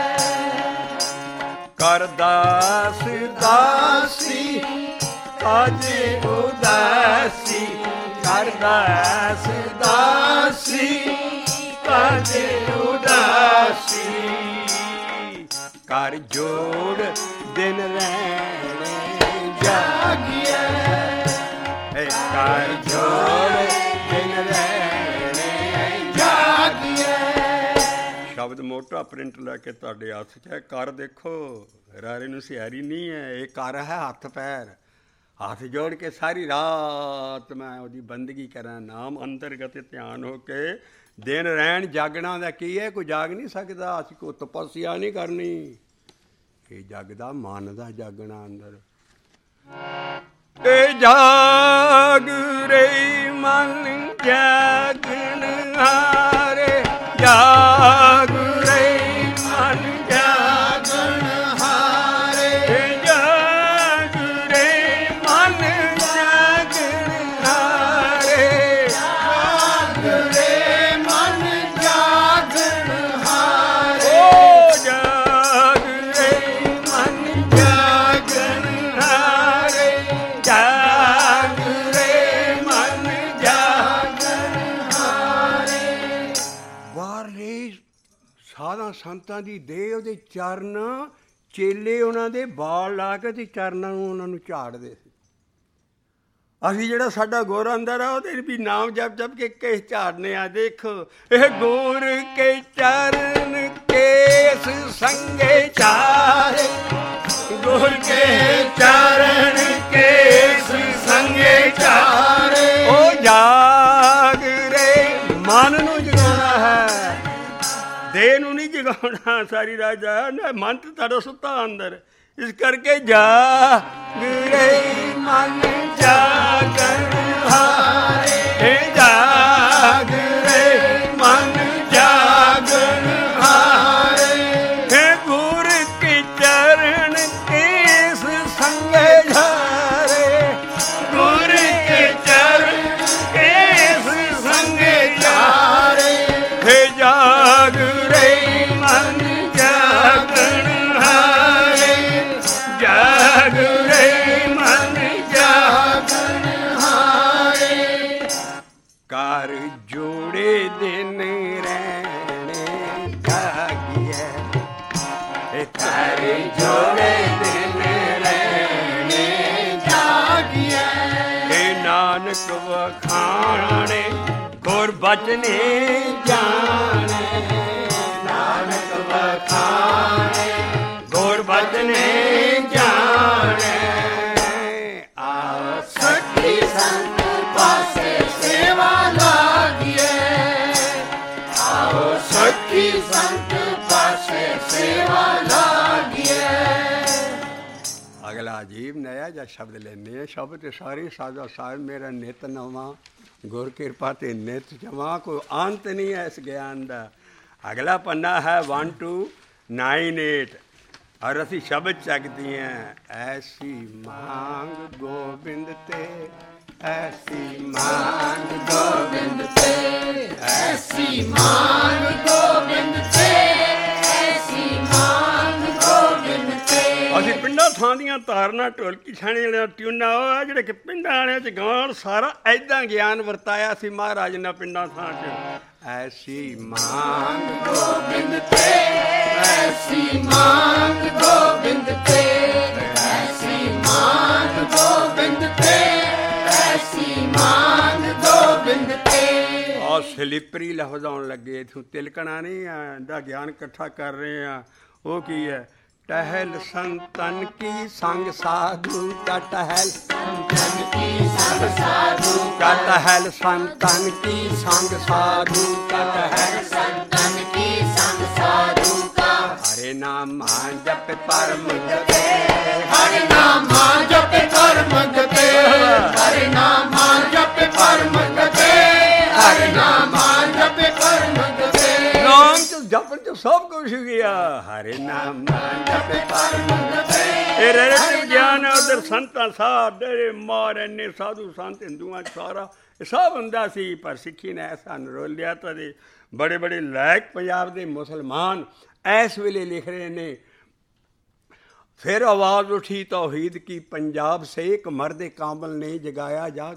कर दास दासी ताजे उदासी, कर दास दासी ताजे उदासी। कर जोड़ दिन रहने जागिए, कर जोड़ दिन रहने जागिए। ਸ਼ਬਦ ਮੋਟਾ ਪ੍ਰਿੰਟ ਲੈ ਕੇ ਤੁਹਾਡੇ ਹੱਥ 'ਚ ਹੈ। ਕਰ ਦੇਖੋ, ਰਾਰੇ ਨੂੰ ਸਿਆਰੀ ਨਹੀਂ ਹੈ, ਇਹ ਕਰ ਹੈ ਹੱਥ ਪੈਰ। ਹੱਥ ਜੋੜ ਕੇ ਸਾਰੀ ਰਾਤ ਮੈਂ ਉਹਦੀ ਬੰਦਗੀ ਕਰਾਂ, ਨਾਮ ਅੰਤਰਗਤ ਧਿਆਨ ਹੋ ਕੇ। ਦਿਨ ਰਹਿਣ ਜਾਗਣਾ ਦਾ ਕੀ ਹੈ? ਕੋਈ ਜਾਗ ਨਹੀਂ ਸਕਦਾ, ਅਸੀਂ ਕੋਈ ਤਪੱਸਿਆ ਨਹੀਂ ਕਰਨੀ। ਇਹ ਜਗਦਾ ਮਨ ਦਾ ਜਾਗਣਾ ਅੰਦਰ। ਇਹ ਜਾਗ ਰੇ ਮਨ ਜਾਗਣ ਹਾਰੇ, ਜਾਗ ਰੇ ਮਨ ਜਾਗਣ ਹਾਰੇ, ਜਾਗ ਰੇ ਮਨ ਜਾਗਣ ਹਾਰੇ, ਜਾਗ ਰੇ ਮਨ ਜਾਗਣ ਹਾਰੇ। ਓ ਜਾਗ ਰੇ ਮਨ ਜਾਗਣ ਹਾਰੇ, ਜਾਗ ਰੇ ਮਨ ਜਾਗਣ ਹਾਰੇ। ਬਾਹਰਲੇ ਸਾਧਾਂ ਸੰਤਾਂ ਦੀ ਦੇਹ ਉਹਦੇ ਚਰਨ, ਚੇਲੇ ਉਹਨਾਂ ਦੇ ਬਾਲ ਲਾ ਕੇ ਤੇ ਚਰਨਾਂ ਨੂੰ ਉਹਨਾਂ ਨੂੰ ਝਾੜਦੇ ਸੀ। ਅਸੀਂ ਜਿਹੜਾ ਸਾਡਾ ਗੋਰਾ ਅੰਦਰ ਆ ਉਹਦੇ ਵੀ ਨਾਮ ਜਪ ਜਪ ਕੇ ਕੇਸ ਝਾੜਨੇ ਆ। ਦੇਖੋ ਇਹ ਗੋਰ ਕੇ ਚਰਨ ਕੇਸ ਸੰਗੇ ਝਾੜੇ, ਗੋਰ ਕੇ ਚਰਨ ਕੇਸ ਸੰਗੇ ਝਾੜੇ। ਉਹ ਜਾਗ ਰੇ ਮਨ ਨੂੰ ਜਗਾਉਣਾ ਹੈ, ਦੇਹ ਨੂੰ ਨਹੀਂ ਜਗਾਉਣਾ। ਸਾਰੀ ਰਾਤ ਜਾਇਆ ਮਨ ਤਾਂ ਤੁਹਾਡਾ ਸੁੱਤਾ ਅੰਦਰ, ਇਸ ਕਰਕੇ ਜਾਗ ਰੇ ਮਨ ਜਾਗਣ ਹਾਰੇ, ਜਾਗ ਰੇ ਮਨ ਜਾਗਣ ਹਾਰੇ। हे ਗੁਰ ਕੇ ਚਰਨ ਕੇਸ ਸੰਗੇ ਝਾਰੇ, ਗੁਰ ਕੇ ਚਰਨ ਕੇਸ ਸੰਗੇ ਝਾਰੇ। हे ਜਾਗ ਰੇ ਮਨ ਜਾਗਣ ਹਾਰੇ, ਜਾਗ ਰੇ ਮਨ ਜਾਗਣ ਹਾਰੇ। ਕਰ ਜੋੜੇ ਦਿਨ ਰਹਿਣੇ ਜਾਗੀਏ, ਕਰ ਜੋੜੇ ਦਿਨ ਰਹਿਣੇ ਜਾਗੀਏ। ਇਹ ਨਾਨਕ ਵਖਾਣੇ ਗੁਰ ਬਚਨੇ ਜਾਣੇ, ਨਾਨਕ ਵਖਾਣੇ ਗੁਰ ਬਚਨੇ ਜਾਣੇ। ਆਓ ਸਖੀ ਸੰਤ ਪਾਸੇ ਸੇਵਾ ਲਾਗੀਏ, ਆਓ ਸਖੀ ਸੰਤ ਪਾਸੇ ਸੇਵਾ ਲਾਗੀਏ। ਅਜੀਬ ਨਇਆ ਜਿਹਾ ਸ਼ਬਦ ਲੈਂਦੇ ਆ। ਸ਼ਬਦ ਤੇ ਸਾਰੇ ਸਾਦਾ ਸਾਰ ਮੇਰਾ ਨਿਤ ਨਵਾਂ, ਗੁਰ ਕਿਰਪਾ ਤੇ ਨਿਤ ਜਮਾ, ਕੋਈ ਅੰਤ ਨਹੀਂ ਹੈ ਇਸ ਗਿਆਨ ਦਾ। ਅਗਲਾ ਪੰਨਾ ਹੈ 1298 ਔਰ ਅਸੀਂ ਸ਼ਬਦ ਚੱਕਦੇ ਹਾਂ। ਐਸੀ ਮੰਗ ਗੋਬਿੰਦ ਤੇ, ਐਸੀ ਮੰਗ ਗੋਬਿੰਦ ਤੇ, ਐਸੀ ਮੰਗ ਗੋਬਿੰਦ ਤੇ, ਐਸੀ ਮੰਗ ਗੋਬਿੰਦ ਤੇ। ਅਸੀਂ ਪਿੰਡਾਂ ਥਾਂ ਦੀਆਂ ਤਾਰਨਾ, ਢੋਲਕੀ ਛਾਣੇ ਵਾਲਿਆਂ ਟਿਊਨਾਂ, ਉਹ ਆ ਜਿਹੜੇ ਕਿ ਪਿੰਡਾਂ ਵਾਲਿਆਂ 'ਚ ਗਾਉਣ, ਸਾਰਾ ਐਦਾਂ ਗਿਆਨ ਵਰਤਾਇਆ ਸੀ ਮਹਾਰਾਜ ਨੇ ਪਿੰਡਾਂ ਥਾਂ 'ਚ। ਐਸੀ ਮੰਗ ਗੋਬਿੰਦ ਤੇ, ਐਸੀ ਮੰਗ ਗੋਬਿੰਦ ਤੇ, ਐਸੀ ਮੰਗ ਗੋਬਿੰਦ ਤੇ, ਐਸੀ ਮੰਗ ਗੋਬਿੰਦ ਤੇ। ਆਹ ਸਲਿੱਪਰੀ ਲਫ਼ਜ਼ ਆਉਣ ਲੱਗੇ, ਇੱਥੋਂ ਤਿਲਕਣਾ ਨਹੀਂ ਆ, ਇਹਦਾ ਗਿਆਨ ਇਕੱਠਾ ਕਰ ਰਹੇ ਆ। ਉਹ ਕੀ ਹੈ? ਟਹਿਲ ਸੰਤਨ ਕੀ ਸੰਗ ਸਾਧੂ ਕਾ, ਟਹਿਲ ਸੰਤਨ ਕੀ ਸੰਗ ਸਾਧੂ ਕਾ, ਟਹਿਲ ਸੰਤਨ ਕੀ ਸੰਗ ਸਾਧੂ ਕਾ, ਟਹਿਲ ਸੰਤਨ ਕੀ ਸੰਗ ਸਾਧੂ ਕਾ। ਹਰੇ ਨਾਮ ਜਪ ਪਰਮ ਗਤੇ, ਹਰਿ ਨਾਮ ਜਪ ਪਰਮ ਗਤੇ, ਹਰਿ ਨਾਮ ਜਪ ਪਰਮ ਗਤੇ, ਹਰਿ ਨਾਮ ਜਪ ਪਰਮ ਗਤੇ। ਨਾਮ ਚ ਜਪਣ ਚ ਸਭ ਕੁਝ ਗਿਆ। ਹਰੇ ਨਾਮ ਜਪ ਪਰਮ ਗਤੇ। ਇਹ ਰਹਿਤ ਗਿਆਨ ਹੈ। ਉਧਰ ਸੰਤਾਂ ਸਾਧ ਡੇਰੇ ਮਾਰ ਇੰਨੇ ਸਾਧੂ ਸੰਤ ਹਿੰਦੂਆਂ 'ਚ ਸਾਰਾ ਇਹ ਸਭ ਹੁੰਦਾ ਸੀ, ਪਰ ਸਿੱਖੀ ਨੇ ਐਸਾ ਨਰੋਲਿਆ ਤਾਂ ਦੇ ਬੜੇ ਬੜੇ ਲਾਇਕ ਪੰਜਾਬ ਦੇ ਮੁਸਲਮਾਨ ਇਸ ਵੇਲੇ ਲਿਖ ਰਹੇ ਨੇ। ਫਿਰ ਆਵਾਜ਼ ਉਠੀ ਤੌਹੀਦ ਕੀ, ਪੰਜਾਬ ਸੇ ਇੱਕ ਮਰਦ ਕਾਮਲ ਨੇ ਜਗਾਇਆ ਜਾਗ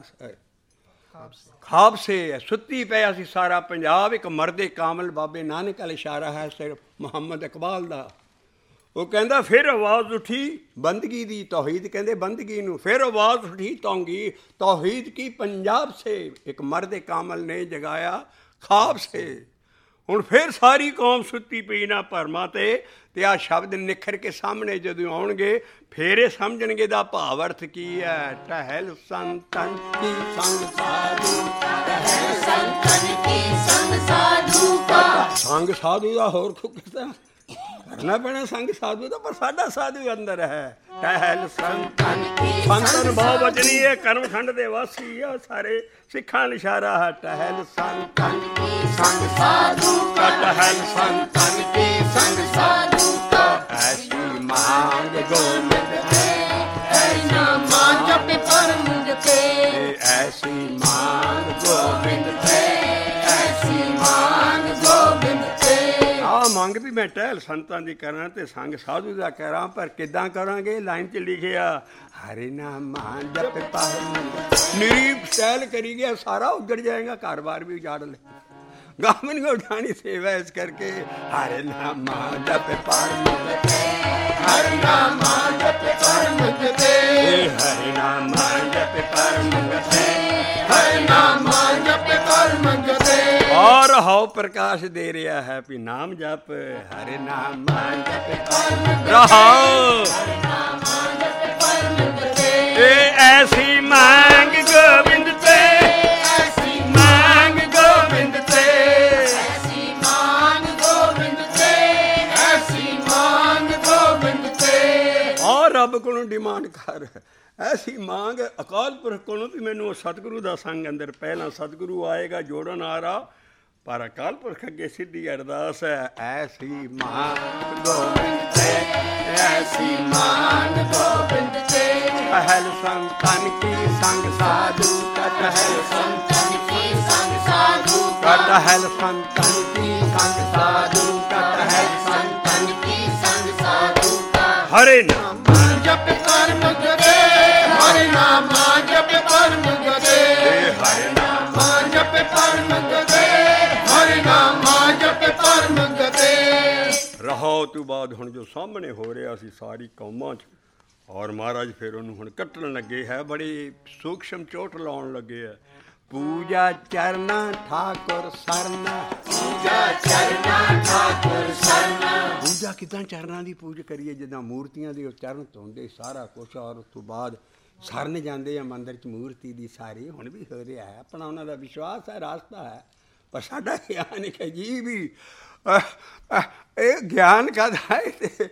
ਖਾਬ ਸੇ। ਸੁੱਤੀ ਪਿਆ ਸੀ ਸਾਰਾ ਪੰਜਾਬ, ਇੱਕ ਮਰਦ ਕਾਮਲ, ਬਾਬੇ ਨਾਨਕ ਵਾਲ ਇਸ਼ਾਰਾ ਹੈ ਸਿਰ ਮੁਹੰਮਦ ਇਕਬਾਲ ਦਾ। ਉਹ ਕਹਿੰਦਾ ਫਿਰ ਆਵਾਜ਼ ਉੱਠੀ ਬੰਦਗੀ ਦੀ, ਤੌਹੀਦ ਕਹਿੰਦੇ ਬੰਦਗੀ ਨੂੰ। ਫਿਰ ਆਵਾਜ਼ ਉੱਠੀ ਤੌਹੀਦ ਕੀ, ਪੰਜਾਬ ਸੇ ਇੱਕ ਮਰਦ ਕਾਮਲ ਨੇ ਜਗਾਇਆ ਖਾਬ ਸੇ। ਹੁਣ ਫਿਰ ਸਾਰੀ ਕੌਮ ਸੁੱਤੀ ਪਈ ਨਾ ਭਰਮਾਂ ਤੇ ਆਹ ਸ਼ਬਦ ਨਿਖਰ ਕੇ ਸਾਹਮਣੇ ਜਦੋਂ ਆਉਣਗੇ ਫਿਰ ਇਹ ਸਮਝਣਗੇ ਦਾ ਭਾਵ ਅਰਥ ਕੀ ਹੈ। ਟਹਿਲ ਸੰਤਨ ਕੀ ਸੰਗ ਸਾਧੂ, ਟਹਿਲ ਸੰਤਨ ਕੀ ਸੰਗ ਸਾਧੂ ਕਾ। ਸੰਗ ਸਾਧੂ ਦਾ ਹੋਰ ਕਿਤਾ ਕਰਨਾ ਪੈਣਾ, ਸੰਗ ਸਾਧੂ ਦਾ, ਪਰ ਸਾਡਾ ਸਾਧੂ ਅੰਦਰ ਹੈ। ਟਹਿਲ ਸੰਤਨ ਕੀ ਸੰਤਨ ਬਹੁ ਵਚਨੀ ਹੈ, ਕਰਮ ਖੰਡ ਦੇ ਵਾਸੀ ਆ ਸਾਰੇ ਸਿੱਖਾਂ ਲਈ ਇਸ਼ਾਰਾ ਹੈ। ਟਹਿਲ ਸੰਤਨ ਕੀ ਸੰਗ ਸਾਧੂ ਕਾ, ਟਹਿਲ ਸੰਤਨ ਕੀ ਸੰਗ ਸਾਧੂ ਕਾ। ਐਸੀ ਮੰਗ ਗੋਬਿੰਦ ਤੇ, ਹਰਿ ਨਾਮ ਜਪ ਪਰਮ ਗਤੇ, ਐਸੀ ਮੰਗ ਗੋਬਿੰਦ ਤੇ, ਐਸੀ ਮੰਗ ਗੋਬਿੰਦ ਤੇ। ਆਹ ਮੰਗ ਵੀ ਮੈਂ ਟਹਿਲ ਸੰਤਾਂ ਦੀ ਕਰਾਂ ਤੇ ਸੰਗ ਸਾਧੂ ਦਾ ਕਰਾਂ, ਪਰ ਕਿੱਦਾਂ ਕਰਾਂਗੇ? ਲਾਈਨ 'ਚ ਲਿਖਿਆ ਹਰੇ ਨਾਮ ਜਪ ਪਰਮ। ਨਿਰੀਪ ਸਟਾਈਲ ਕਰੀ ਗਿਆ ਸਾਰਾ ਉੱਜੜ ਜਾਏਗਾ, ਘਰ-ਬਾਰ ਵੀ ਉਜਾੜ ਲੈ। ਗਾਮਨ ਕੋ ਉਠਾਣੀ ਸੇਵਾ ਇਸ ਕਰਕੇ ਹਰੇ ਨਾਮ ਜਪ ਪਰਮ ਗਤੇ, ਹਰਿ ਨਾਮ ਜਪ ਪਰਮ ਗਤੇ, ਹਰੇ ਨਾਮ ਜਪ ਪਰਮ ਗਤੇ, ਹਰਿ ਨਾਮ ਜਪ ਪਰਮ ਗਤੇ। ਔਰ ਹਉ ਪ੍ਰਕਾਸ਼ ਦੇ ਰਿਹਾ ਹੈ ਵੀ ਨਾਮ ਜਪ, ਹਰੇ ਨਾਮ ਜਪ ਪਰਮ ਰਹਾਉ। ਪਰਮ ਗਤੇ, ਇਹ ਐਸੀ ਮੰਗ ਗੋਬਿੰਦ ਤੇ, ਐਸੀ ਮੰਗ ਗੋਬਿੰਦ ਤੇ। ਐਸੀ ਮੰਗ ਗੋਬਿੰਦ ਤੇ, ਐਸੀ ਮੰਗ ਗੋਬਿੰਦ ਤੇ। ਔਰ ਰੱਬ ਕੋਲੋਂ ਡਿਮਾਂਡ ਕਰ, ਐਸੀ ਮੰਗ ਅਕਾਲ ਪੁਰਖ ਕੋਲੋਂ ਵੀ ਮੈਨੂੰ ਉਹ ਸਤਿਗੁਰੂ ਦਾ ਸੰਗ ਅੰਦਰ। ਪਹਿਲਾਂ ਸਤਿਗੁਰੂ ਆਏਗਾ ਜੋੜਨ ਆਰਾ, ਪਰ ਅਕਾਲ ਪੁਰਖ ਅੱਗੇ ਸਿੱਧੀ ਅਰਦਾਸ ਹੈ। ਐਸੀ ਮੰਗ ਗੋਬਿੰਦ ਤੇ, ਐਸੀ ਮੰਗ ਗੋਬਿੰਦ ਤੇ, ਟਹਿਲ ਸੰਤਨ ਕੀ ਸੰਗ ਸਾਧੂ ਕਾ, ਟਹਿਲ ਸੰਤਨ ਕੀ ਸੰਗ ਸਾਧੂ ਕਾ, ਕਾ। ਟਹਿਲ ਸੰਤਨ ਕੀ ਸੰਗ ਸਾਧੂ ਕਾ, ਟਹਿਲ ਸੰਤਨ ਕੀ ਸੰਗ ਸਾਧੂ ਕਾ। ਹਰੇ ਨਾਮ ਜਪ ਪਰਮ ਗਤੇ, ਹਰਿ ਨਾਮ ਜਪ ਪਰਮ ਗਤੇ, ਹਰੇ ਨਾਮ ਜਪ ਪਰਮ ਗਤੇ, ਹਰਿ ਨਾਮ ਜਪ ਪਰਮ ਗਤੇ। ਰਹੋ ਤੋਂ ਬਾਅਦ ਹੁਣ ਜੋ ਸਾਹਮਣੇ ਹੋ ਰਿਹਾ ਸੀ ਸਾਰੀ ਕੌਮਾਂ 'ਚ, ਔਰ ਮਹਾਰਾਜ ਫਿਰ ਉਹਨੂੰ ਹੁਣ ਕੱਟਣ ਲੱਗੇ ਹੈ, ਬੜੀ ਸੂਖਸ਼ਮ ਚੋਟ ਲਾਉਣ ਲੱਗੇ ਹੈ। ਪੂਜਾ ਚਰਨਾ ਠਾਕੁਰ ਸਰਨਾ, ਪੂਜਾ ਚਰਨਾ ਠਾਕੁਰ ਸਰਨਾ। ਪੂਜਾ ਕਿੱਦਾਂ ਚਰਨਾਂ ਦੀ ਪੂਜ ਕਰੀਏ? ਜਿੱਦਾਂ ਮੂਰਤੀਆਂ ਦੇ ਉਚਰਨ ਧੋਂਦੇ ਸਾਰਾ ਕੁਛ, ਔਰ ਉਸ ਤੋਂ ਬਾਅਦ ਸਰਨ ਜਾਂਦੇ ਆ ਮੰਦਰ 'ਚ ਮੂਰਤੀ ਦੀ ਸਾਰੀ। ਹੁਣ ਵੀ ਹੋ ਰਿਹਾ ਹੈ, ਆਪਣਾ ਉਹਨਾਂ ਦਾ ਵਿਸ਼ਵਾਸ ਹੈ, ਰਾਸਤਾ ਹੈ, ਪਰ ਸਾਡਾ ਗਿਆਨ ਇੱਕ ਅਜੀਬ ਹੀ ਇਹ ਗਿਆਨ ਕਾਹਦਾ ਹੈ ਤੇ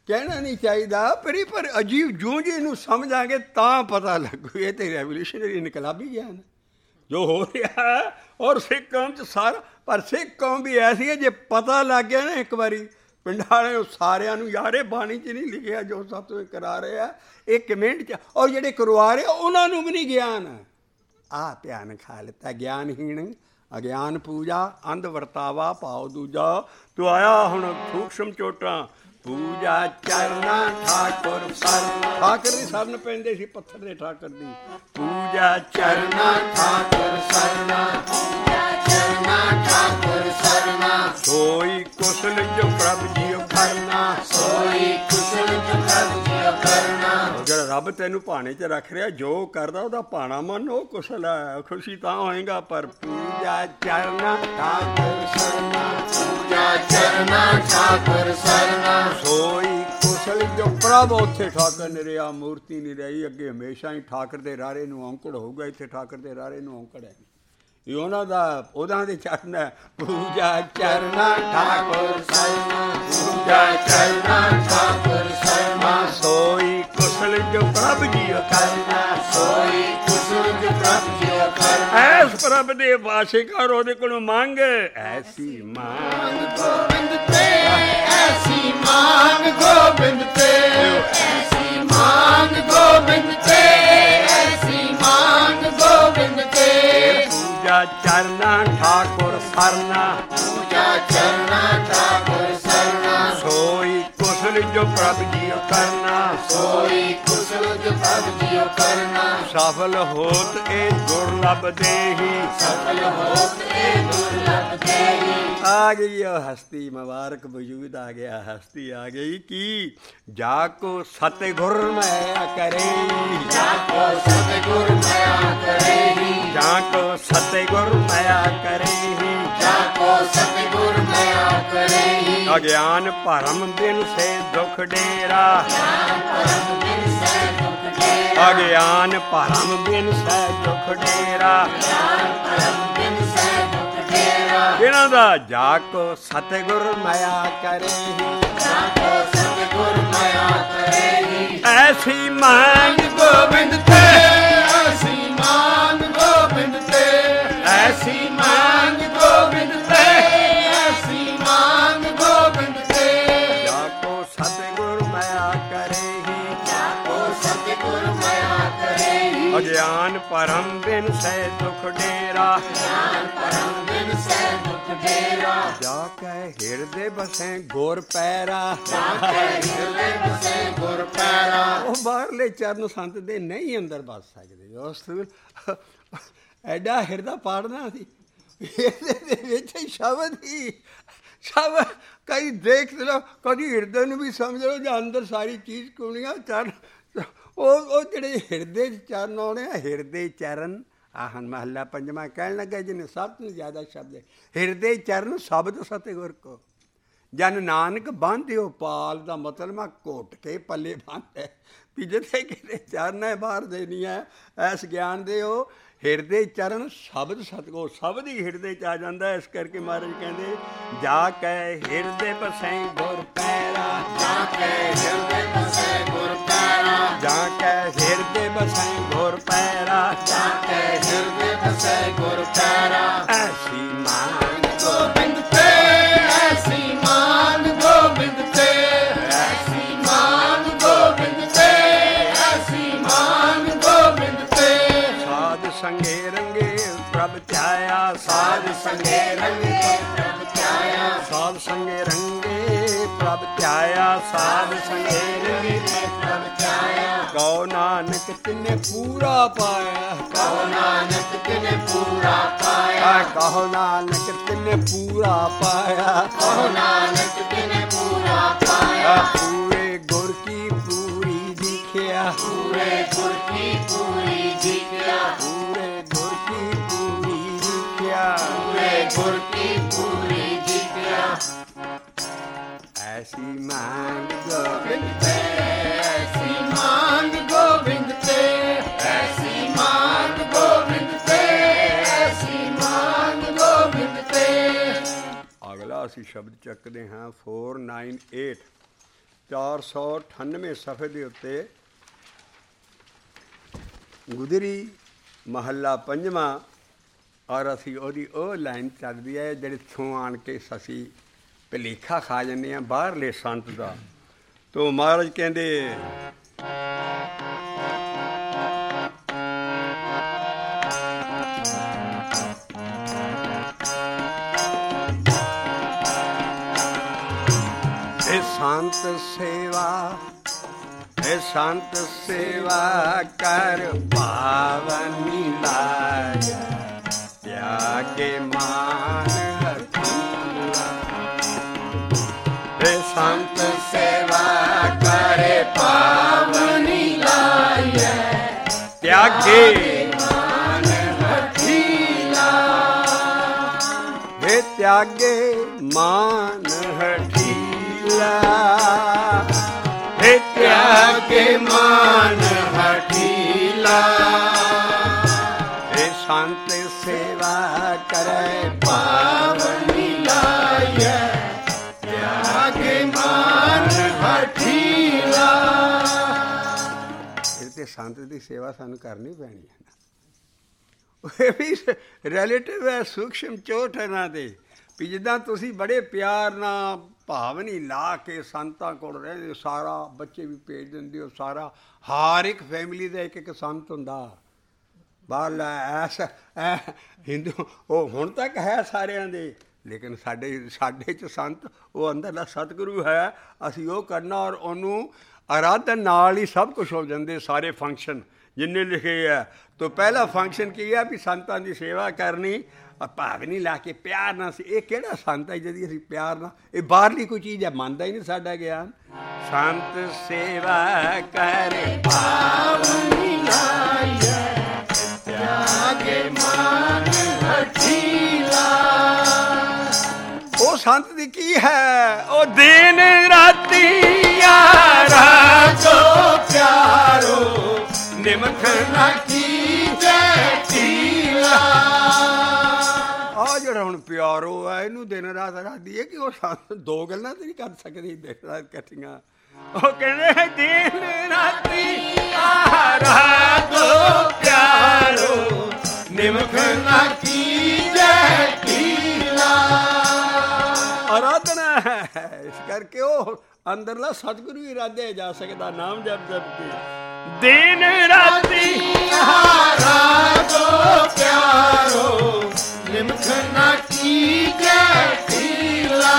ਕਹਿਣਾ ਨਹੀਂ ਚਾਹੀਦਾ, ਪਰ ਅਜੀਬ ਜਿਉਂ ਜੀ ਇਹਨੂੰ ਸਮਝਾਂਗੇ ਤਾਂ ਪਤਾ ਲੱਗੂ ਇਹ ਤੇ ਰੈਵੋਲੂਸ਼ਨਰੀ ਇਨਕਲਾਬੀ ਗਿਆਨ ਜੋ ਹੋ ਰਿਹਾ ਹੈ। ਔਰ ਸਿੱਖ ਕੌਮ 'ਚ ਸਾਰਾ, ਪਰ ਸਿੱਖ ਕੌਮ ਵੀ ਐਸੀ ਹੈ ਜੇ ਪਤਾ ਲੱਗ ਗਿਆ ਨਾ ਇੱਕ ਵਾਰੀ ਪਿੰਡਾਂ ਵਾਲੇ ਨੂੰ ਸਾਰਿਆਂ ਨੂੰ, ਯਾਰ ਬਾਣੀ 'ਚ ਨਹੀਂ ਲਿਖਿਆ ਜੋ ਸਭ ਤੋਂ ਕਰਾ ਰਿਹਾ ਇੱਕ ਮਿੰਟ 'ਚ, ਔਰ ਜਿਹੜੇ ਕਰਵਾ ਰਹੇ ਉਹਨਾਂ ਨੂੰ ਵੀ ਨਹੀਂ ਗਿਆਨ। ਆਹ ਧਿਆਨ ਖਾ ਲਿੱਤਾ ਗਿਆਨਹੀਣ ਅਗਿਆਨ ਪੂਜਾ ਅੰਧ ਵਰਤਾਵਾ ਭਾਵ ਦੂਜਾ। ਤੂੰ ਆਇਆ ਹੁਣ ਸੂਖਸ਼ਮ ਚੋਟਾਂ ਪੂਜਾ ਚਰਨਾ ਠਾਕੁਰ ਸਰ, ਠਾਕਰ ਦੀ ਸਰਨ ਪੈਂਦੇ ਸੀ ਪੱਥਰ ਦੇ ਠਾਕਰ ਦੀ। ਪੂਜਾ ਚਰਨਾ ਠਾਕੁਰ ਸਰਨਾ, ਪੂਜਾ ਚਰਨਾ ਠਾਕੁਰ ਸਰਨਾ, ਸੋਈ ਕੁਸਲ ਜੋ ਪ੍ਰਭ ਜੀਉ ਕਰਨਾ, ਸੋਈ ਕੁਸਲ ਜੋ ਪ੍ਰਭ ਜੀਉ ਕਰਨਾ। ਜਿਹੜਾ ਰੱਬ ਤੈਨੂੰ ਭਾਣੇ 'ਚ ਰੱਖ ਰਿਹਾ ਜੋ ਕਰਦਾ ਉਹਦਾ ਭਾਣਾ ਮੰਨ, ਉਹ ਕੁਸਲ ਹੈ, ਖੁਸ਼ੀ ਤਾਂ ਹੋਏਗਾ। ਪਰ ਪੂਜਾ ਚਰਨਾ ਠਾਕੁਰ ਸਰਨਾ, ਪੂਜਾ ਚਰਨਾ ਠਾਕੁਰ ਸਰਨਾ, ਸੋਈ ਕੁਸਲ ਜੋ ਪ੍ਰਭ। ਉੱਥੇ ਠਾਕਰ ਨਹੀਂ ਰਿਹਾ, ਮੂਰਤੀ ਨਹੀਂ ਰਹੀ, ਅੱਗੇ ਹਮੇਸ਼ਾ ਹੀ ਠਾਕਰ ਦੇ ਰਾਰੇ ਨੂੰ ਔਂਕੜ ਹੋਊਗਾ, ਇੱਥੇ ਠਾਕਰ ਦੇ ਰਾਰੇ ਨੂੰ ਔਂਕੜ ਹੈ। ਇਹ ਉਹਨਾਂ ਦੇ ਚਰਨ ਹੈ। ਪੂਜਾ ਚਰਨਾ ਠਾਕੁਰ ਸਰਨਾ, ਪੂਜਾ ਚਰਨਾ ਠਾਕੁਰ ਸਰਨਾ, ਸੋਈ ਕੁਸਲ ਜੋ ਪ੍ਰਭ ਜੀਉ ਕਰਨਾ, ਸੋਈ ਕੁਸਲ ਜੋ ਪ੍ਰਭ ਜੀਉ ਕਰਨਾ। ਐਸ ਪ੍ਰਭ ਦੇ ਵਾਸ਼ਿਕਾਰ ਉਹਦੇ ਕੋਲੋਂ ਮੰਗ ਐਸੀ ਮੰਗ ਗੋਬਿੰਦ ਤੇ, ਐਸੀ ਮੰਗ ਗੋਬਿੰਦ ਤੇ, ਐਸੀ ਮੰਗ ਗੋਬਿੰਦ ਤੇ, ਐਸੀ ਮੰਗ ਗੋਬਿੰਦ ਤੇ। ਪੂਜਾ ਚਰਨਾ ਠਾਕੁਰ ਸਰਨਾ, ਪੂਜਾ ਚਰਨਾ ਠਾਕੁਰ ਸਰਨਾ, ਸੋਈ ਕੁਸਲ ਜੋ ਪ੍ਰਭ ਜੀਉ ਕਰਨਾ, ਸੋਈ ਕੁਸਲ ਜੋ ਪ੍ਰਭ ਜੀਉ ਕਰਨਾ। ਸਫਲ ਹੋਤ ਇਹ ਦੁਰਲਭ ਦੇਹੀ, ਸਫਲ ਹੋਤ ਇਹ ਦੁਰਲਭ ਦੇਹੀ। ਆ ਗਈ ਉਹ ਹਸਤੀ, ਮੁਬਾਰਕ ਵਜੂਦ ਆ ਗਿਆ, ਹਸਤੀ ਆ ਗਈ। ਕੀ ਜਾ ਕੋ ਸਤਿਗੁਰ ਮੈਂ ਕਰੇ, ਜਾ ਕੋ ਸਤਿਗੁਰ ਮੈਂ ਕਰੇਹੀ, ਜਾ ਕੋ ਸਤਿਗੁਰ ਮੈਂ ਕਰੇਹੀ, ਜਾ ਕੋ ਸਤਿਗੁਰ ਮੈਂ ਕਰੇਹੀ। ਅਗਿਆਨ ਭਰਮ ਬਿਨ ਸੇ ਦੁਖ ਡੇਰਾ, ਪਰਮ ਬਿਨ ਸਹਿ ਦੁਖ ਡੇਰਾ, ਅਗਿਆਨ ਭਰਮ ਬਿਨ ਸੇ ਦੁਖ ਡੇਰਾ। ਪਰਮ ਬਿਨ ਸਹਿ ਦੁਖ ਡੇਰਾ। ਇਹਨਾਂ ਦਾ ਜਾ ਕੋ ਸਤਿਗੁਰ ਮਾਇਆ ਕਰੇਹੀ, ਜਾ ਕੋ ਸਤਿਗੁਰ ਮਾਇਆ ਕਰੇਹੀ। ਐਸੀ ਮੰਗ ਗੋਬਿੰਦ ਤੇ, ਐਸੀ ਮੰਗ ਗੋਬਿੰਦ ਤੇ, ਐਸੀ ਮੰਗ ਗੋਬਿੰਦ ਤੇ, ਐਸੀ ਮੰਗ ਗੋਬਿੰਦ ਤੇ। ਜਾ ਕੋ ਸਤਿਗੁਰ ਮਾਇਆ ਕਰੇਹੀ, ਜਾ ਕੋ ਸਤਿਗੁਰ ਮਾਇਆ ਕਰੇਹੀ। ਅਗਿਆਨ ਭਰਮ ਬਿਨ ਸੇ ਦੁਖ ਡੇਰਾ। ਪਰਮ ਬਿਨ ਸਹਿ ਦੁਖ ਡੇਰਾ। ਜਾ ਕੈ ਹਿਰਦੇ ਬਸੈ ਗੁਰ ਪੈਰਾ, ਜਾ ਕੈ ਹਿਰਦੇ ਬਸੈ ਗੁਰ ਪੈਰਾ। ਉਹ ਬਾਹਰਲੇ ਚਰਨ ਸੰਤ ਦੇ ਨਹੀਂ ਅੰਦਰ ਬਸ ਸਕਦੇ। ਉਸ ਐਡਾ ਹਿਰਦਾ ਪਾੜਨਾ ਸੀ, ਹਿਰਦੇ ਦੇ ਵਿੱਚ ਹੀ ਸ਼ਬਦ ਕਈ ਦੇਖ ਲਓ, ਕਦੀ ਹਿਰਦੇ ਨੂੰ ਵੀ ਸਮਝ ਲਓ ਜਾਂ ਅੰਦਰ ਸਾਰੀ ਚੀਜ਼ ਕੁਣੀਆਂ ਚਰਨ। ਉਹ ਜਿਹੜੇ ਹਿਰਦੇ 'ਚ ਚਰਨ ਆਉਣੇ ਆ, ਹਿਰਦੇ ਚਰਨ ਆਹਨ ਮਹੱਲਾ ਪੰਜਵਾਂ ਕਹਿਣ ਲੱਗਾ ਜਿਹਨੇ ਸਭ ਤੋਂ ਜ਼ਿਆਦਾ ਸ਼ਬਦ ਹੈ ਹਿਰਦੇ ਚਰਨ ਸ਼ਬਦ ਸਤਿਗੁਰ ਕੋ। ਜਨ ਨਾਨਕ ਬਾਂਧਿਓ ਪਾਲ ਦਾ ਮਤਲਬ ਆ ਘੋਟ ਕੇ ਪੱਲੇ ਬੰਨ੍ਹ ਵੀ ਜਿੱਥੇ ਕਿਤੇ ਚਰਨ ਹੈ ਬਾਹਰ ਦੇ ਨਹੀਂ ਹੈ। ਐਸ ਗਿਆਨ ਦੇ ਉਹ ਹਿਰਦੇ ਚਰਨ ਸ਼ਬਦ ਸਤਿਗੁਰ, ਸ਼ਬਦ ਹੀ ਹਿਰਦੇ 'ਚ ਆ ਜਾਂਦਾ। ਇਸ ਕਰਕੇ ਮਹਾਰਾਜ ਕਹਿੰਦੇ ਜਾ ਕੇ ਹਿਰਦੇ ਬਸੈ ਗੁਰ ਪੈਰਾ, ਜਾ ਕੈ ਹਿਰਦੇ ਬਸੈ ਗੁਰ ਪੈਰਾ, ਜਾ ਕੇ ਹਿਰਦੇ ਬਸੈ ਗੁਰ ਪੈਰਾ, ਜਾ ਕੈ ਹਿਰਦੇ ਬਸੈ ਗੁਰ ਪੈਰਾ। ਐਸੀ ਮੰਗ ਗੋਬਿੰਦ ਤੇ, ਐਸੀ ਮੰਗ ਗੋਬਿੰਦ ਤੇ, ਐਸੀ ਮੰਗ ਗੋਬਿੰਦ ਤੇ, ਐਸੀ ਮੰਗ ਗੋਬਿੰਦ ਤੇ। ਸਾਧ ਸੰਗੇ ਰੰਗੇ ਪ੍ਰਭ ਧਿਆਇਆ, ਸਾਧ ਸੰਗੇ ਰੰਗੇ ਪ੍ਰਭ ਧਿਆਇਆ, ਸਾਧ ਸੰਗੇ ਰੰਗੇ ਪ੍ਰਭ ਧਿਆਇਆ, ਸਾਧ ਸੰਗੇ ਰੰਗੇ ਪ੍ਰਭ ਧਿਆਇਆ। ਕਉ ਨਾਨਕ ਤਿਨੇ ਪੂਰਾ ਪਾਇਆ, ਕਹੋ ਨਾਨਕ ਤਿਨੇ ਪੂਰਾ ਪਾਇਆ, ਕਹੋ ਨਾਨਕ ਤਿਨੇ ਪੂਰਾ ਪਾਇਆ। ਕਹੋ ਨਾਨਕ ਤਿਨੇ ਪੂਰਾ ਪਾਇਆ। ਪੂਰੇ ਗੁਰ ਕੀ ਪੂਰੀ ਦਿਖਿਆ, ਪੂਰੇ ਗੁਰ ਕੀ ਪੂਰੀ ਦਿਖਿਆ, ਪੂਰੇ ਗੁਰ ਕੀ ਪੂਰੀ ਦਿਖਿਆ। ਪੂਰੇ ਗੁਰ ਕੀ ਪੂਰੀ ਦਿਖਿਆ। ਐਸੀ ਮੰਗ ਗੋਬਿੰਦ ਤੇ, ਐਸੀ ਮੰਗ ਗੋਬਿੰਦ ਤੇ, ਐਸੀ ਮੰਗ ਗੋਬਿੰਦ ਤੇ, ਐਸੀ ਮੰਗ ਗੋਬਿੰਦ ਤੇ। ਅਗਲਾ ਅਸੀਂ ਸ਼ਬਦ ਚੱਕਦੇ ਹਾਂ 498 498 ਸਫ਼ੇ ਦੇ ਉੱਤੇ ਗੁਦਰੀ ਮਹੱਲਾ ਪੰਜਵਾਂ, ਔਰ ਅਸੀਂ ਉਹਦੀ ਉਹ ਲਾਈਨ ਚੱਲਦੀ ਹੈ ਜਿਹੜੇ ਇੱਥੋਂ ਆਣ ਕੇ ਅਸੀਂ ਭੁਲੇਖਾ ਖਾ ਜਾਂਦੇ ਹਾਂ ਬਾਹਰਲੇ ਸੰਤ ਦਾ। ਤੋ ਮਹਾਰਾਜ ਕਹਿੰਦੇ ਸੰਤ ਸੇਵਾ, ਸੰਤ ਸੇਵਾ ਕਰ ਪਾਵਨੀ ਲਾਇਆ, ਤਿਆਗੇ ਮਾਨ ਹਠੀਲਾ। ਸੰਤ ਸੇਵਾ ਕਰੇ ਪਾਵਨੀ ਲਾਇਆ, ਤਿਆਗੇ ਮਾਨ ਹਠੀਲਾ। ਵੇ ਤਿਆਗੇ ਮਾਨ ਹਠੀਲਾ, ਤਿਆਗੇ ਮਾਨ ਹਠੀਲਾ। ਸੰਤ ਸੇਵਾ ਕਰੇ ਪਾਵਨੀ ਲਾਇਆ, ਤਿਆਗੇ ਮਾਨ ਹਠੀਲਾ। ਇਹ ਤੇ ਸੰਤ ਦੀ ਸੇਵਾ ਸਾਨੂੰ ਕਰਨੀ ਪੈਣੀ ਹੈ ਨਾ। ਇਹ ਵੀ ਰਿਲੇਟਿਵ ਹੈ, ਸੂਖਸ਼ਮ ਚੋਟ ਹੈ ਨਾ ਤੇ ਵੀ ਜਿੱਦਾਂ ਤੁਸੀਂ ਬੜੇ ਪਿਆਰ ਨਾਲ ਭਾਵਨੀ ਲਾ ਕੇ ਸੰਤਾਂ ਕੋਲ ਰਹਿੰਦੇ ਹੋ, ਸਾਰਾ ਬੱਚੇ ਵੀ ਭੇਜ ਦਿੰਦੇ ਹੋ, ਸਾਰਾ ਹਰ ਇੱਕ ਫੈਮਿਲੀ ਦਾ ਇੱਕ ਇੱਕ ਸੰਤ ਹੁੰਦਾ ਬਾਹਰਲਾ। ਐਸਾ ਹਿੰਦੂ ਉਹ ਹੁਣ ਤੱਕ ਹੈ ਸਾਰਿਆਂ ਦੇ, ਲੇਕਿਨ ਸਾਡੇ 'ਚ ਸੰਤ ਉਹ ਅੰਦਰਲਾ ਸਤਿਗੁਰੂ ਹੈ। ਅਸੀਂ ਉਹ ਕਰਨਾ ਔਰ ਉਹਨੂੰ ਆਰਾਧਨ ਨਾਲ ਹੀ ਸਭ ਕੁਛ ਹੋ ਜਾਂਦੇ। ਸਾਰੇ ਫੰਕਸ਼ਨ ਜਿੰਨੇ ਲਿਖੇ ਹੈ ਤੋ ਪਹਿਲਾ ਫੰਕਸ਼ਨ ਕੀ ਹੈ ਵੀ ਸੰਤਾਂ ਦੀ ਸੇਵਾ ਕਰਨੀ, ਭਾਵਨੀ ਲਾ ਕੇ ਪਿਆਰ ਨਾਲ। ਸੀ ਇਹ ਕਿਹੜਾ ਸੰਤ ਹੈ ਜਿਹਦੀ ਅਸੀਂ ਪਿਆਰ ਨਾਲ, ਇਹ ਬਾਹਰਲੀ ਕੋਈ ਚੀਜ਼ ਹੈ, ਮੰਨਦਾ ਹੀ ਨਹੀਂ ਸਾਡਾ ਗਿਆਨ। ਸੰਤ ਸੇਵਾ ਕਰੇ ਪਾਵਨੀ ਲਾਇਆ, ਤਿਆਗੇ ਮਾਨ ਹਠੀਲਾ। ਉਹ ਸੰਤ ਦੀ ਕੀ ਹੈ, ਉਹ ਦਿਨ ਰਾਤੀ ਯਾਰਾ ਕੋ ਪਿਆਰੋ, ਨਿਮਖ ਨਾ ਕੀਜੈ ਢੀਲਾ। ਆ ਜਿਹੜਾ ਹੁਣ ਪਿਆਰੋ ਹੈ ਇਹਨੂੰ ਦਿਨ ਰਾਤ ਰਾਦੀ ਹੈ ਕਿ ਉਹ ਸੰਤ ਦੋ ਗੱਲਾਂ ਤੇ ਨਹੀਂ ਕਰ ਸਕਦੀ ਦਿਨ ਰਾਤ ਇਕੱਠੀਆਂ। ਉਹ ਕਹਿੰਦੇ ਦਿਨ ਰਾਤੀ ਆਰਾ ਕੋ ਪਿਆਰੋ, ਨਿਮਖ ਨਾ ਕੀਜੈ ਢੀਲਾ। ਆਰਾਧਨਾ ਹੈ, ਇਸ ਕਰਕੇ ਉਹ ਅੰਦਰਲਾ ਸਤਿਗੁਰੂ ਹੀ ਰਾਧਿਆ ਜਾ ਸਕਦਾ ਨਾਮ ਜਪ ਜਪ ਕੇ। ਦਿਨ ਰਾਤੀ ਆਰਾ ਕੋ ਪਿਆਰੋ, ਨਿਮਖ ਨਾ ਕੀਜੈ ਢੀਲਾ।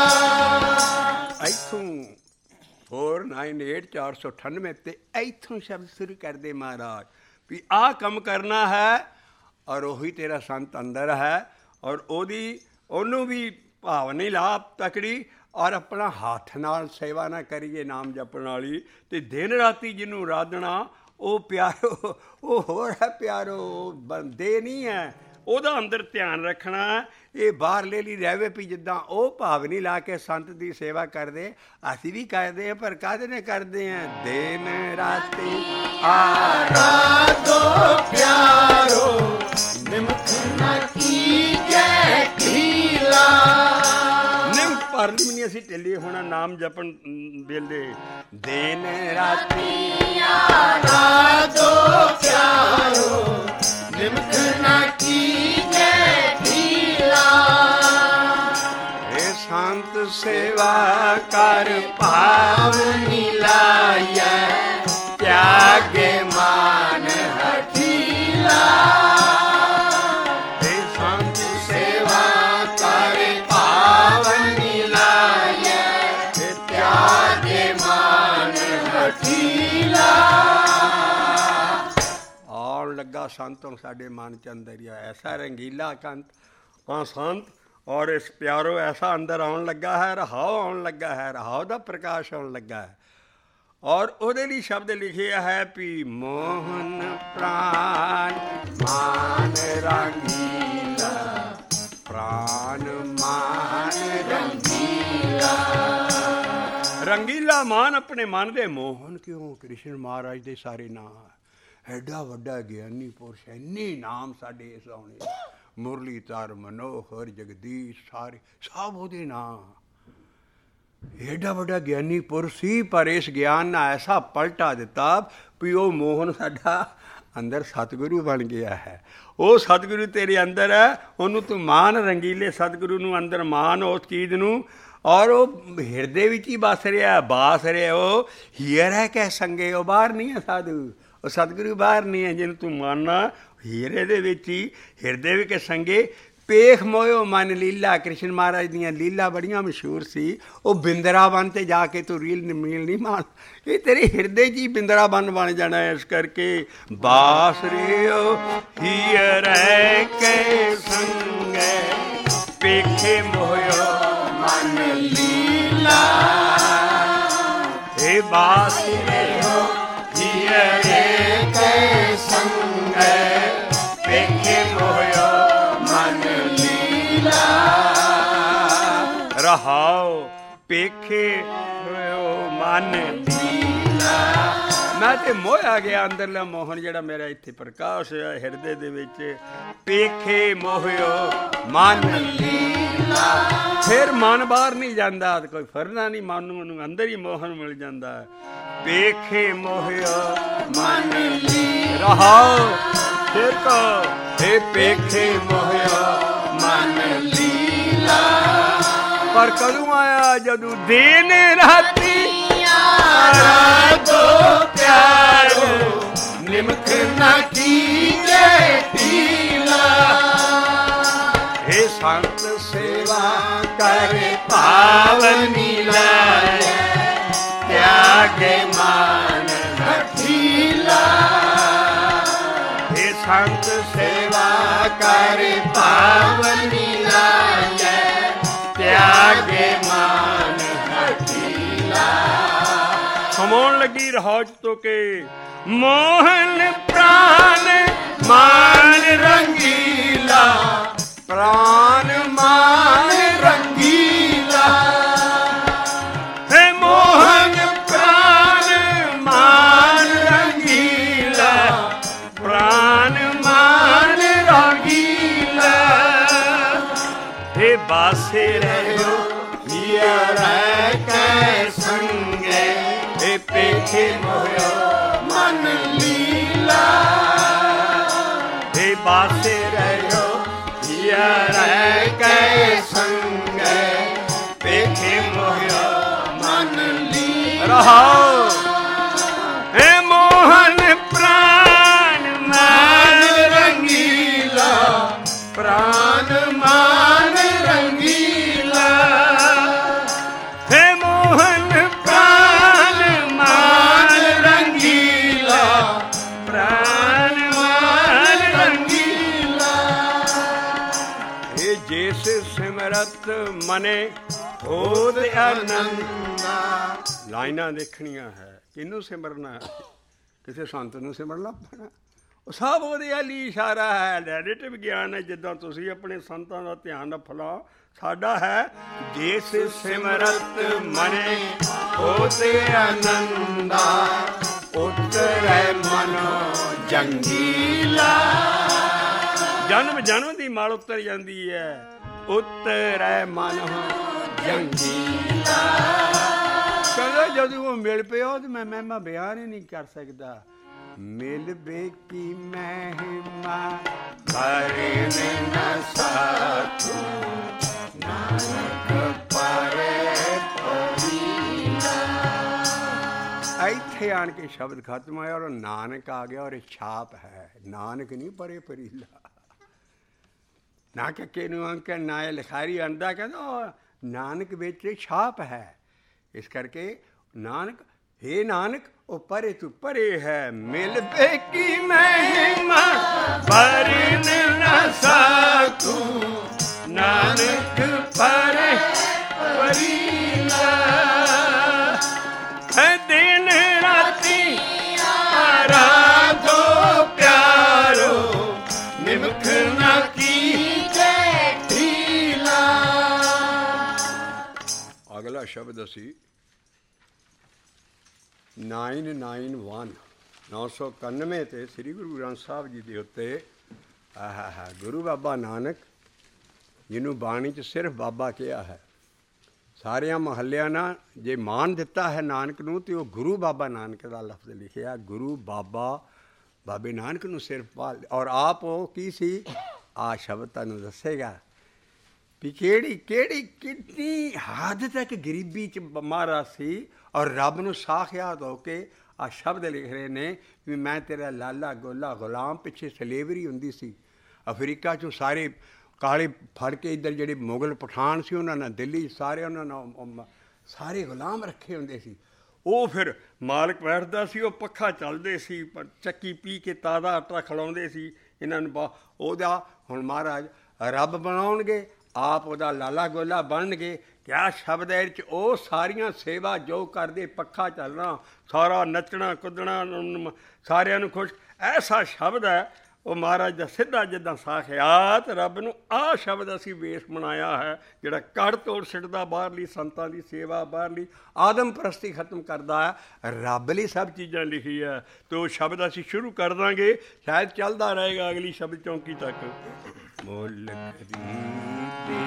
ਇੱਥੋਂ 498 498 ਤੇ ਇੱਥੋਂ ਸ਼ਬਦ ਸ਼ੁਰੂ ਕਰਦੇ ਮਹਾਰਾਜ ਵੀ ਆਹ ਕੰਮ ਕਰਨਾ ਹੈ, ਔਰ ਉਹੀ ਤੇਰਾ ਸੰਤ ਅੰਦਰ ਹੈ, ਔਰ ਉਹਨੂੰ ਵੀ ਭਾਵਨੀ ਲਾਭ ਤਕੜੀ, ਔਰ ਆਪਣਾ ਹੱਥ ਨਾਲ ਸੇਵਾ ਨਾ ਕਰੀਏ ਨਾਮ ਜਪਣ ਵਾਲੀ। ਅਤੇ ਦਿਨ ਰਾਤੀ ਜਿਹਨੂੰ ਰਾਧਣਾ ਉਹ ਪਿਆਰੋ, ਉਹ ਹੋਰ ਹੈ ਪਿਆਰੋ, ਬੰਦੇ ਨਹੀਂ ਹੈ। ਉਹਦਾ ਅੰਦਰ ਧਿਆਨ ਰੱਖਣਾ। ਇਹ ਬਾਹਰਲੇ ਲਈ ਰਹਿਵੇ ਵੀ ਜਿੱਦਾਂ ਉਹ ਭਾਵਨੀ ਲਾ ਕੇ ਸੰਤ ਦੀ ਸੇਵਾ ਕਰਦੇ, ਅਸੀਂ ਵੀ ਕਰਦੇ ਹਾਂ, ਪਰ ਕਾਹਦੇ ਨੇ ਕਰਦੇ ਹਾਂ? ਦਿਨ ਰਾਤੀ ਆਰਾਧੋ ਪਿਆਰੋ, ਨਿਮਖ ਨਾ ਕੀਜੈ ਢੀਲਾ। ਨਿਮਖ ਭਰ ਲਈ ਨਹੀਂ ਅਸੀਂ ਢਿੱਲੇ ਹੋਣਾ ਨਾਮ ਜਪਣ ਵੇਲੇ। ਦਿਨ ਰਾਤੀ ਆਰਾਧੋ ਪਿਆਰੋ, ਨਿਮਖ ਨਾ ਕੀਜੈ ਢੀਲਾ। ਇਹ ਸੰਤ ਸੇਵਾ ਕਰ ਪਾਵਨੀ ਲਾਇਆ, ਤਿਆਗੇ ਮਾਨ ਹਠੀਲਾ। ਇਹ ਸੰਤ ਸੇਵਾ ਕਰ ਪਾਵਨੀ ਲਾਇਆ, ਤਿਆਗੇ ਮਾਨ ਹਠੀਲਾ। ਆਉਣ ਲੱਗਾ ਸੰਤ ਹੁਣ ਸਾਡੇ ਮਨ ਚ ਅੰਦਰ ਹੀ ਆ, ਐਸਾ ਰੰਗੀਲਾ ਸੰਤ, ਔਰ ਇਸ ਪਿਆਰੋ ਐਸਾ ਅੰਦਰ ਆਉਣ ਲੱਗਾ ਹੈ, ਰਹਾਉ ਆਉਣ ਲੱਗਾ ਹੈ, ਰਹਾਉ ਦਾ ਪ੍ਰਕਾਸ਼ ਆਉਣ ਲੱਗਾ ਹੈ। ਔਰ ਉਹਦੇ ਲਈ ਸ਼ਬਦ ਲਿਖਿਆ ਹੈ ਵੀ ਮੋਹਨ ਪ੍ਰਾਨ ਮਾਨ ਰੰਗੀਲਾ, ਪ੍ਰਾਨ ਮਾਨ ਰੰਗੀਲਾ। ਰੰਗੀਲਾ ਮਾਨ ਆਪਣੇ ਮਨ ਦੇ ਮੋਹਨ ਕਿਉਂ? ਕ੍ਰਿਸ਼ਨ ਮਹਾਰਾਜ ਦੇ ਸਾਰੇ ਨਾਂ, ਐਡਾ ਵੱਡਾ ਗਿਆਨੀ ਪੁਰਸ਼, ਇੰਨੇ ਨਾਮ ਸਾਡੇ ਇਸ ਆਉਣੇ, ਮੁਰਲੀਧਰ, ਮਨੋਹਰ, ਜਗਦੀਸ਼, ਸਾਰੇ ਸਭ ਉਹਦੇ ਨਾਂ। एडा वड्डा ज्ञानी पुरुष सी, पर इस ज्ञान ने ऐसा पलटा दिता भी वो मोहन साडा अंदर सतगुरु बन गया है। वो सतगुरु तेरे अंदर है, उन्होंने तू मान रंगीले सतगुरु नूं अंदर मान उस चीज़ नूं, और वो हिरदे विच ही बस रहा, बास रहा। वो हीर है कै संगे, वो बाहर नहीं है साधु, वो सतगुरु बाहर नहीं है। जिन्हें तू मानना हीरे दे विच ही, हिरदे विच संगे। पेख मोयो मन लीला, कृष्ण महाराज दियाँ लीला बड़ियां मशहूर सी। वो बिंदरावन ते जाके तू रील मील नहीं मान, ये तेरे हिरदे च ही बिंदरावन बन जाना है। इस करके बास रियो हीर के संगे, पेखे मोयो मन लीला। हे बास रियो हीर के संगे, पेखे मोयो रहाओ पेखे मन लीला। मैं ते मोया गया अंदरला मोहन जिहड़ा मेरा इत्थे प्रकाश है हिरदे दे विच। पेखे मोहियो मन लीला, फिर मन बाहर नहीं जाता, कोई फरना नहीं, मन नूं अंदर ही मोहन मिल जाता है। पेखे मोहियो मन लीला, रहाओ फिर को हे पेखे मोहियो मन लीला। पर कदू आया जदू दिन राती तो प्यारो, निमख ना कीजे पीला। हे संत सेवा करे पावनी लाए, त्यागे मान हठीला। हे संत सेवा करे पावनी लाए, त्यागे मान हठीला। समाउण लगी रहाज तो के मोहन प्राण मान रंगीला, प्राण मान रंगीला। हे मोहन प्राण मान रंगीला, प्राण मान रंगीला। हे बासे रहो हीर के संगे, हे पेखे मोयो मन लीला। हे बासे रहो हीर के संगे, पेखे मोयो मन लीला। रहो हे मोहन प्राण मान रंगीला, प्राण मान रंगीला। हे मोहन प्राण मान रंगीला, प्राण मान रंगीला। हे जिस सिमरत मने होद आनंदा। लाइना देखनिया है, किनू सिमरना है? किसी संत नूं सिमरना पैना। सब ਉਹਦੇ ਵਾਲੀ ਇਸ਼ਾਰਾ ਹੈ, ਨੈਗੇਟਿਵ ਗਿਆਨ ਹੈ। ਜਿੱਦਾਂ ਤੁਸੀਂ ਆਪਣੇ ਸੰਤਾਂ ਦਾ ਧਿਆਨ ਰੱਖਣਾ, ਸਾਡਾ ਹੈ ਜਿਸ ਸਿਮਰਤ ਮਨੇ ਹੋਤੇ ਆਨੰਦਾ, ਉਤਰੈ ਮਨੋ ਜੰਗੀਲਾ। ਜਨਮ ਜਨਮ ਦੀ ਮਾਲ ਉਤਰ ਜਾਂਦੀ ਹੈ, ਉਤਰੈ ਮਨੋ ਜੰਗੀਲਾ। ਕਹਿੰਦਾ ਜਦੋਂ ਉਹ ਮਿਲ ਪਿਆ ਤੇ ਮੈਂ ਮਹਿਮਾ ਬਿਆਨ ਹੀ ਨਹੀਂ ਕਰ ਸਕਦਾ। ਮਿਲ ਬੇਕੀ ਮਹਿਮਾ ਭਰਨ ਨ ਸਾਥੂ, ਨਾਨਕ ਪਾਰੇ ਪਰੀਲਾ। ਇੱਥੇ ਆਣ ਕੇ ਸ਼ਬਦ ਖਤਮ ਹੋਇਆ ਔਰ ਨਾਨਕ ਆ ਗਿਆ, ਔਰ ਇਹ ਛਾਪ ਹੈ। ਨਾਨਕ ਨਹੀਂ ਪਰੇ ਪਰੀਲਾ। ਨਾ ਕੱਕੇ ਨੂੰ ਅੰਕ ਨਾ ਇਹ ਲਿਖਾਰੀ ਆਂਦਾ, ਕਹਿੰਦਾ ਨਾਨਕ ਵਿੱਚ ਛਾਪ ਹੈ। ਇਸ ਕਰਕੇ ਨਾਨਕ, हे नानक ओ परे तू परे है। मिल बेकी महिमा भरन न साकू, नानक परे परीला। दिन राती आराधो प्यारो, निमख ना कीजे ढीला। अगला शब्द असी 991 991 ਤੇ ਸ੍ਰੀ ਗੁਰੂ ਗ੍ਰੰਥ ਸਾਹਿਬ ਜੀ ਦੇ ਉੱਤੇ ਗੁਰੂ ਬਾਬਾ ਨਾਨਕ, ਜਿਹਨੂੰ ਬਾਣੀ 'ਚ ਸਿਰਫ ਬਾਬਾ ਕਿਹਾ ਹੈ, ਸਾਰਿਆਂ ਮੁਹੱਲਿਆਂ ਨਾਲ ਜੇ ਮਾਣ ਦਿੱਤਾ ਹੈ ਨਾਨਕ ਨੂੰ, ਅਤੇ ਉਹ ਗੁਰੂ ਬਾਬਾ ਨਾਨਕ ਦਾ ਲਫ਼ਜ਼ ਲਿਖਿਆ। ਗੁਰੂ ਬਾਬਾ, ਬਾਬੇ ਨਾਨਕ ਨੂੰ ਸਿਰਫ, ਔਰ ਆਪ ਉਹ ਕੀ ਸੀ, ਆ ਸ਼ਬਦ ਤੁਹਾਨੂੰ ਦੱਸੇਗਾ ਵੀ ਕਿਹੜੀ ਕਿੰਨੀ ਹੱਦ ਤੱਕ ਗਰੀਬੀ 'ਚ ਮਹਾਰਾਜ ਸੀ, ਔਰ ਰੱਬ ਨੂੰ ਸਾਖਿਆਤ ਹੋ ਕੇ ਆ ਸ਼ਬਦ ਲਿਖ ਰਹੇ ਨੇ ਵੀ ਮੈਂ ਤੇਰਾ ਲਾਲਾ ਗੋਲਾ ਗੁਲਾਮ। ਪਿੱਛੇ ਸਲੇਵਰੀ ਹੁੰਦੀ ਸੀ ਅਫਰੀਕਾ 'ਚੋਂ, ਸਾਰੇ ਕਾਲੇ ਫੜ ਕੇ ਇੱਧਰ ਜਿਹੜੇ ਮੁਗਲ ਪਠਾਨ ਸੀ ਉਹਨਾਂ ਨੇ ਦਿੱਲੀ ਸਾਰੇ ਉਹਨਾਂ ਨਾਲ ਸਾਰੇ ਗੁਲਾਮ ਰੱਖੇ ਹੁੰਦੇ ਸੀ। ਉਹ ਫਿਰ ਮਾਲਕ ਬੈਠਦਾ ਸੀ, ਉਹ ਪੱਖਾ ਚੱਲਦੇ ਸੀ, ਚੱਕੀ ਪੀ ਕੇ ਤਾਜ਼ਾ ਆਟਾ ਖਿਲਾਉਂਦੇ ਸੀ ਇਹਨਾਂ ਨੂੰ। ਉਹਦਾ ਹੁਣ ਮਹਾਰਾਜ ਰੱਬ ਬਣਾਉਣਗੇ, ਆਪ ਉਹਦਾ ਲਾਲਾ ਗੋਲਾ ਬਣਨਗੇ। ਕਿਆ ਸ਼ਬਦ ਹੈ 'ਚ, ਉਹ ਸਾਰੀਆਂ ਸੇਵਾ ਜੋ ਕਰਦੇ, ਪੱਖਾ ਚੱਲਣਾ, ਸਾਰਾ ਨੱਚਣਾ ਕੁੱਦਣਾ, ਸਾਰਿਆਂ ਨੂੰ ਖੁਸ਼, ਐਸਾ ਸ਼ਬਦ ਹੈ ਉਹ ਮਹਾਰਾਜ ਦਾ ਸਿੱਧਾ ਜਿੱਦਾਂ ਸਾਖਿਆਤ ਰੱਬ ਨੂੰ। ਆਹ ਸ਼ਬਦ ਅਸੀਂ ਵੇਸ ਬਣਾਇਆ ਹੈ ਜਿਹੜਾ ਕੜ ਤੋੜ ਸਿੱਟਦਾ ਬਾਹਰਲੀ ਸੰਤਾਂ ਦੀ ਸੇਵਾ, ਬਾਹਰਲੀ ਆਦਮ ਪ੍ਰਸਤੀ ਖਤਮ ਕਰਦਾ ਹੈ। ਰੱਬ ਲਈ ਸਭ ਚੀਜ਼ਾਂ ਲਿਖੀ ਹੈ, ਅਤੇ ਉਹ ਸ਼ਬਦ ਅਸੀਂ ਸ਼ੁਰੂ ਕਰ ਦਾਂਗੇ, ਸ਼ਾਇਦ ਚੱਲਦਾ ਰਹੇਗਾ ਅਗਲੀ ਸ਼ਬਦ ਚੌਂਕੀ ਤੱਕ। ਮੁੱਲ ਖਰੀਦੇ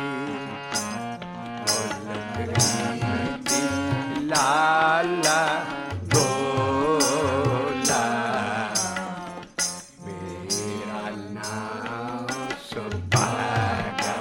ਲਾਲਾ ਗੋਲਾ, ਮੇਰਾ ਨਾਮ ਸੁਭਾਗਾ,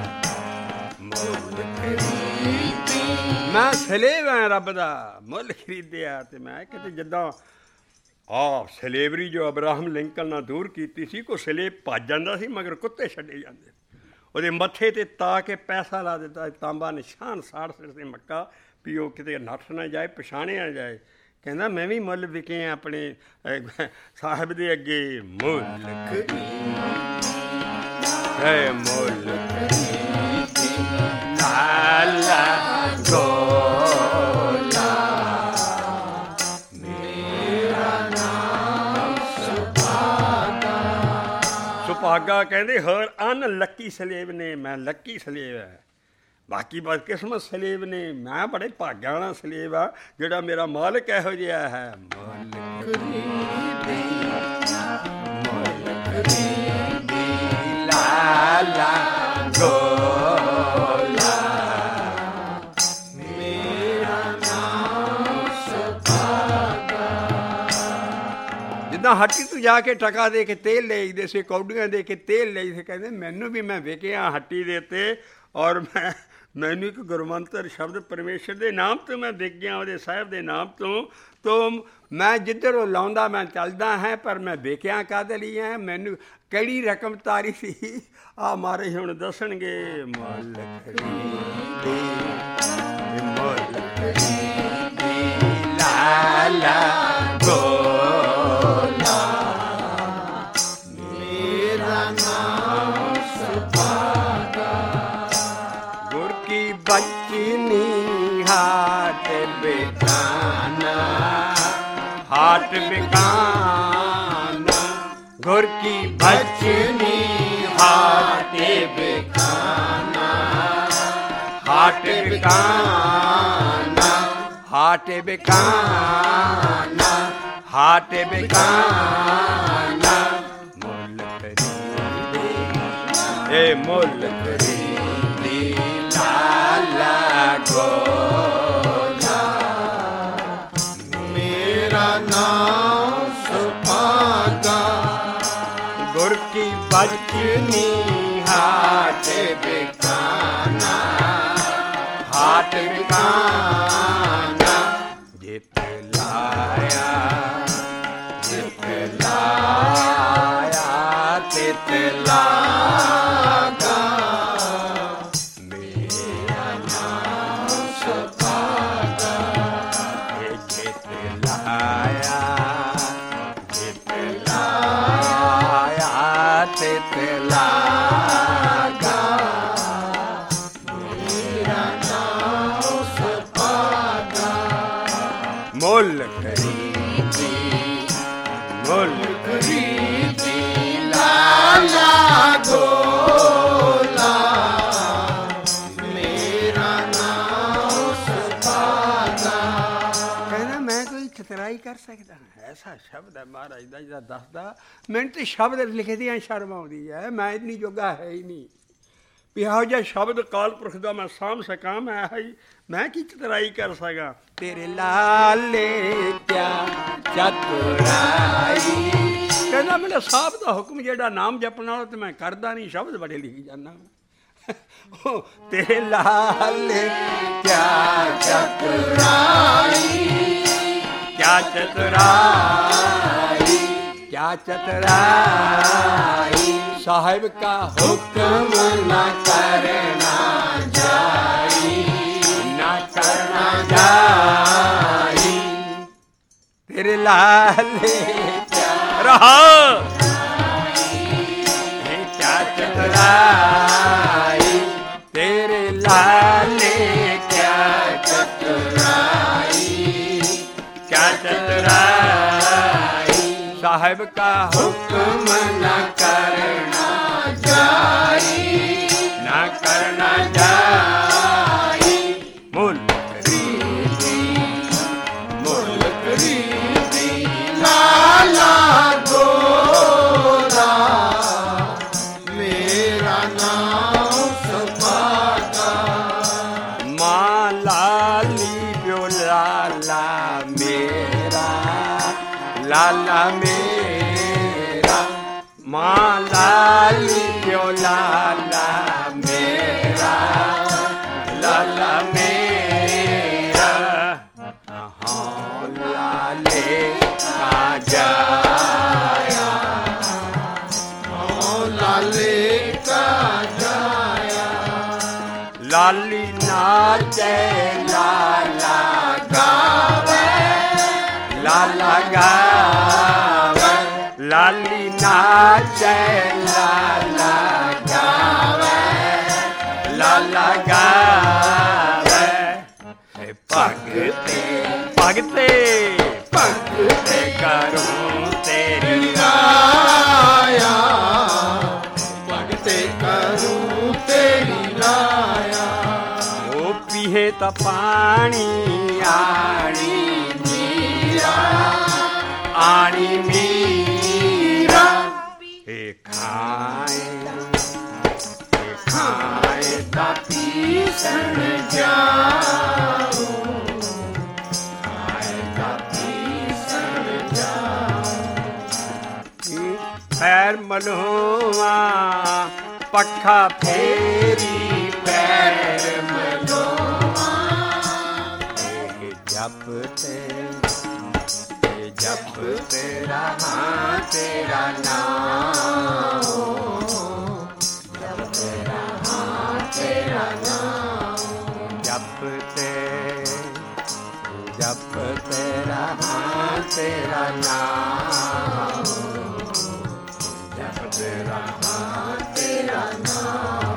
ਮੁੱਲ ਖਰੀਦੇ। ਮੈਂ ਸਲੇਵ ਹਾਂ ਰੱਬ ਦਾ, ਮੁੱਲ ਖਰੀਦਿਆ। ਅਤੇ ਮੈਂ ਕਿਤੇ ਜਿੱਦਾਂ ਸਲੇਵਰੀ ਜੋ ਅਬਰਾਹਮ ਲਿੰਕਨ ਨਾਲ ਦੂਰ ਕੀਤੀ ਸੀ, ਕੋਈ ਸਲੇਬ ਭੱਜ ਜਾਂਦਾ ਸੀ ਮਗਰ ਕੁੱਤੇ ਛੱਡੇ ਜਾਂਦੇ, ਉਹਦੇ ਮੱਥੇ 'ਤੇ ਤਾ ਕੇ ਪੈਸਾ ਲਾ ਦਿੱਤਾ, ਤਾਂਬਾ ਨਿਸ਼ਾਨ ਸਾੜ ਸਿੱਟਦੇ ਮੱਕਾ, ਵੀ ਉਹ ਕਿਤੇ ਨੱਠ ਨਾ ਜਾਏ, ਪਛਾਣਿਆ ਜਾਏ। ਕਹਿੰਦਾ ਮੈਂ ਵੀ ਮੁੱਲ ਵਿਕੇ ਆਪਣੇ ਸਾਹਿਬ ਦੇ ਅੱਗੇ। ਮੁੱਲ ਮੁੱਲ ਲਾਲਾ ਗੋਲਾ, ਮੇਰਾ ਨਾਮ ਸੁਭਾਗਾ। ਸੁਭਾਗਾ ਕਹਿੰਦੇ ਹਰ ਅਨਲੱਕੀ ਸਲੇਬ ਨੇ, ਮੈਂ ਲੱਕੀ ਸਲੇਬ ਹੈ, ਬਾਕੀ ਬਦਕਿਸਮਤ ਸਲੇਬ ਨੇ, ਮੈਂ ਬੜੇ ਭਾਗਾਂ ਵਾਲਾ ਸਲੇਬ ਆ ਜਿਹੜਾ ਮੇਰਾ ਮਾਲਕ ਇਹੋ ਜਿਹਾ ਹੈ। ਲਾਲਾ ਗੋਲਾ, ਮੇਰਾ ਨਾਮ ਸੁਭਾਗਾ। ਜਿੱਦਾਂ ਹੱਟੀ ਤੋਂ ਜਾ ਕੇ ਟਕਾ ਦੇ ਕੇ ਤੇਲ ਲਈਦੇ ਸੀ, ਕੌਡੀਆਂ ਦੇ ਕੇ ਤੇਲ ਲਈ ਸੀ। ਕਹਿੰਦੇ ਮੈਨੂੰ ਵੀ, ਮੈਂ ਵਿਕਿਆ ਹੱਟੀ ਦੇ ਉੱਤੇ, ਔਰ ਮੈਨੂੰ ਇੱਕ ਗੁਰਮੰਤਰ ਸ਼ਬਦ ਪਰਮੇਸ਼ਰ ਦੇ ਨਾਮ ਤੋਂ ਮੈਂ ਵਿਕ ਗਿਆ, ਉਹਦੇ ਸਾਹਿਬ ਦੇ ਨਾਮ ਤੋਂ ਮੈਂ ਜਿੱਧਰ ਉਹ ਲਾਉਂਦਾ ਮੈਂ ਚੱਲਦਾ ਹੈ, ਪਰ ਮੈਂ ਵਿਕਿਆ ਕਾਹਦੇ ਲਈ ਹੈ, ਮੈਨੂੰ ਕਿਹੜੀ ਰਕਮ ਤਾਰੀ ਸੀ, ਆ ਮਾਰੇ ਹੁਣ ਦੱਸਣਗੇ। ਮੁੱਲ ਖਰੀਦੇ ਮੁੱਲ ਖਰੀਦੇ ਲਾਲਾ ਗੋਲਾ, ਮੇਰਾ ਨਾਮ ਸੁਭਾਗਾ। ਗੁਰ ਕੀ ਬਚਨੀ ਹਾਟ ਬਿਕਾਨਾ, ਹਾਟ ਬਿਕਾਨਾ, ਗੁਰ ਕੀ ਬਚਨੀ ਹਾਟ ਬਿਕਾਨਾ, ਹਾਟ ਬਿਕਾਨਾ, ਹਾਟ ਬਿਕਾਨਾ, ਹਾਟ ਬਿਕਾਨਾ। ਮੁੱਲ ਖਰੀਦੇ ਏ ਮੁੱਲ ਖਰੀਦੇ ਲਾਲਾ ਗੋਲਾ, ਮੇਰਾ ਨਾਮ ਸੁਭਾਗਾ। ਗੁਰ ਕੀ ਬਚਨੀ ਹਾਟ ਬਿਕਾਨਾ, ਹਾਟ ਬਿਕਾਨਾ, ਜਿਤ ਲਾਇਆ ਤਿਤ ਲਾਗਾ, ਮੇਰਾ ਨਾਮ ਸੁਭਾਗਾ। ਜਿਤ ਲਾਇਆ ਤਿਤ ਲਾਗਾ, ਮੇਰਾ ਨਾਮ ਸੁਭਾਗਾ। ਮੁੱਲ ਖਰੀਦੀ ਮੁੱਲ ਖਰੀਦੀ ਲਾਲਾ ਗੋਲਾ, ਮੇਰਾ ਨਾਮ ਸੁਭਾਗਾ। ਕਹਿੰਦਾ ਮੈਂ ਕੋਈ ਚਤਰਾਈ ਕਰ ਸਕਦਾ, ਐਸਾ ਸ਼ਬਦ ਹੈ ਮਹਾਰਾਜ ਦਾ ਜਿਹੜਾ ਦੱਸਦਾ। ਮੈਨੂੰ ਤਾਂ ਸ਼ਬਦ ਲਿਖਦਿਆਂ ਸ਼ਰਮ ਆਉਂਦੀ ਹੈ, ਮੈਂ ਇੰਨੀ ਜੋਗਾ ਹੈ ਹੀ ਨਹੀਂ। ਵੀ ਇਹੋ ਜਿਹਾ ਸ਼ਬਦ ਕਾਲ ਪੁਰਖ ਦਾ ਮੈਂ ਸਾਂਭ ਸਕਾਂ, ਮੈਂ ਕੀ ਚਤਰਾਈ ਕਰ ਸਕਾਂ। ਤੇਰੇ ਲਾਲੇ ਕਿਆ ਚਤੁਰਾਈ, ਕਹਿੰਦਾ ਮੇਰਾ ਸਾਹਿਬ ਦਾ ਹੁਕਮ ਜਿਹੜਾ ਨਾਮ ਜਪਣ ਵਾਲਾ ਤੇ ਮੈਂ ਕਰਦਾ ਨਹੀਂ, ਸ਼ਬਦ ਬੜੇ ਲਿਖੀ ਜਾਂਦਾ। ਤੇਰੇ ਲਾਲੇ ਕਿਆ ਚਤੁਰਾਈ, ਕਿਆ ਚਤੁਰਾਈ, क्या चतुराई, साहिब का हुक्म न करना जाई, न करना जाई। तेरे लाले क्या रहा, क्या चतुराई, तेरे लाले क्या चतुराई, क्या चतुराई, साहिब का हुक्म न करना जाई, न करना जाई। मुल्क रीति लाला गोरा, मेरा नाम सपाता, माँ लाली प्यो लाला मेरा, लाला मेरा, माँ लाली क्यों लाला मेरा, लाला मेरा। हाँ लाले का जाया, हाँ लाले का जाया, लाली नाचे लाला गावे, लाला गावे, लाली नाचे लाला गावे, लाला गावे। भगते भगते भगते करूं तेरी राया, भगते करूं तेरी राया। ओ पीहे ता पानी आनी आनी मीरा, खाए ता पीसन जाऊं, खाए ता पीसन जाऊं। पैर मलोवा पखा फेरी, पैर मलोवा जपते जप तेरा हाँ तेरा नाम, जप तेरा हाँ तेरा नाम, जप तेरा हाँ तेरा नाम, जप तेरा हाँ तेरा नाम।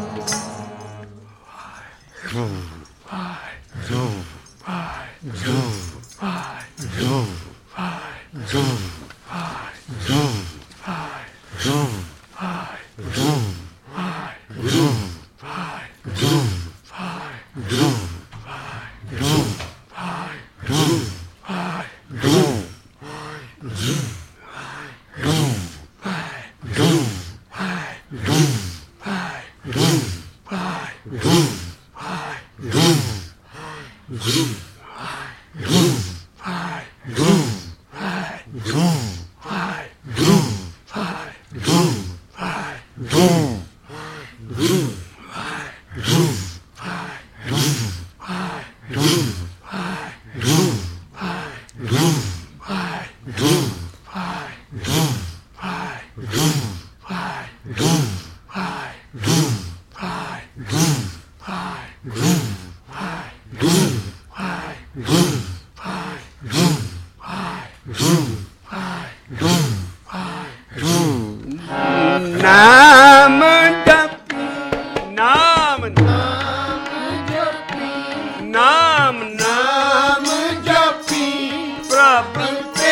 नाम जपी नाम नाम जपी नाम नाम जपी प्रभु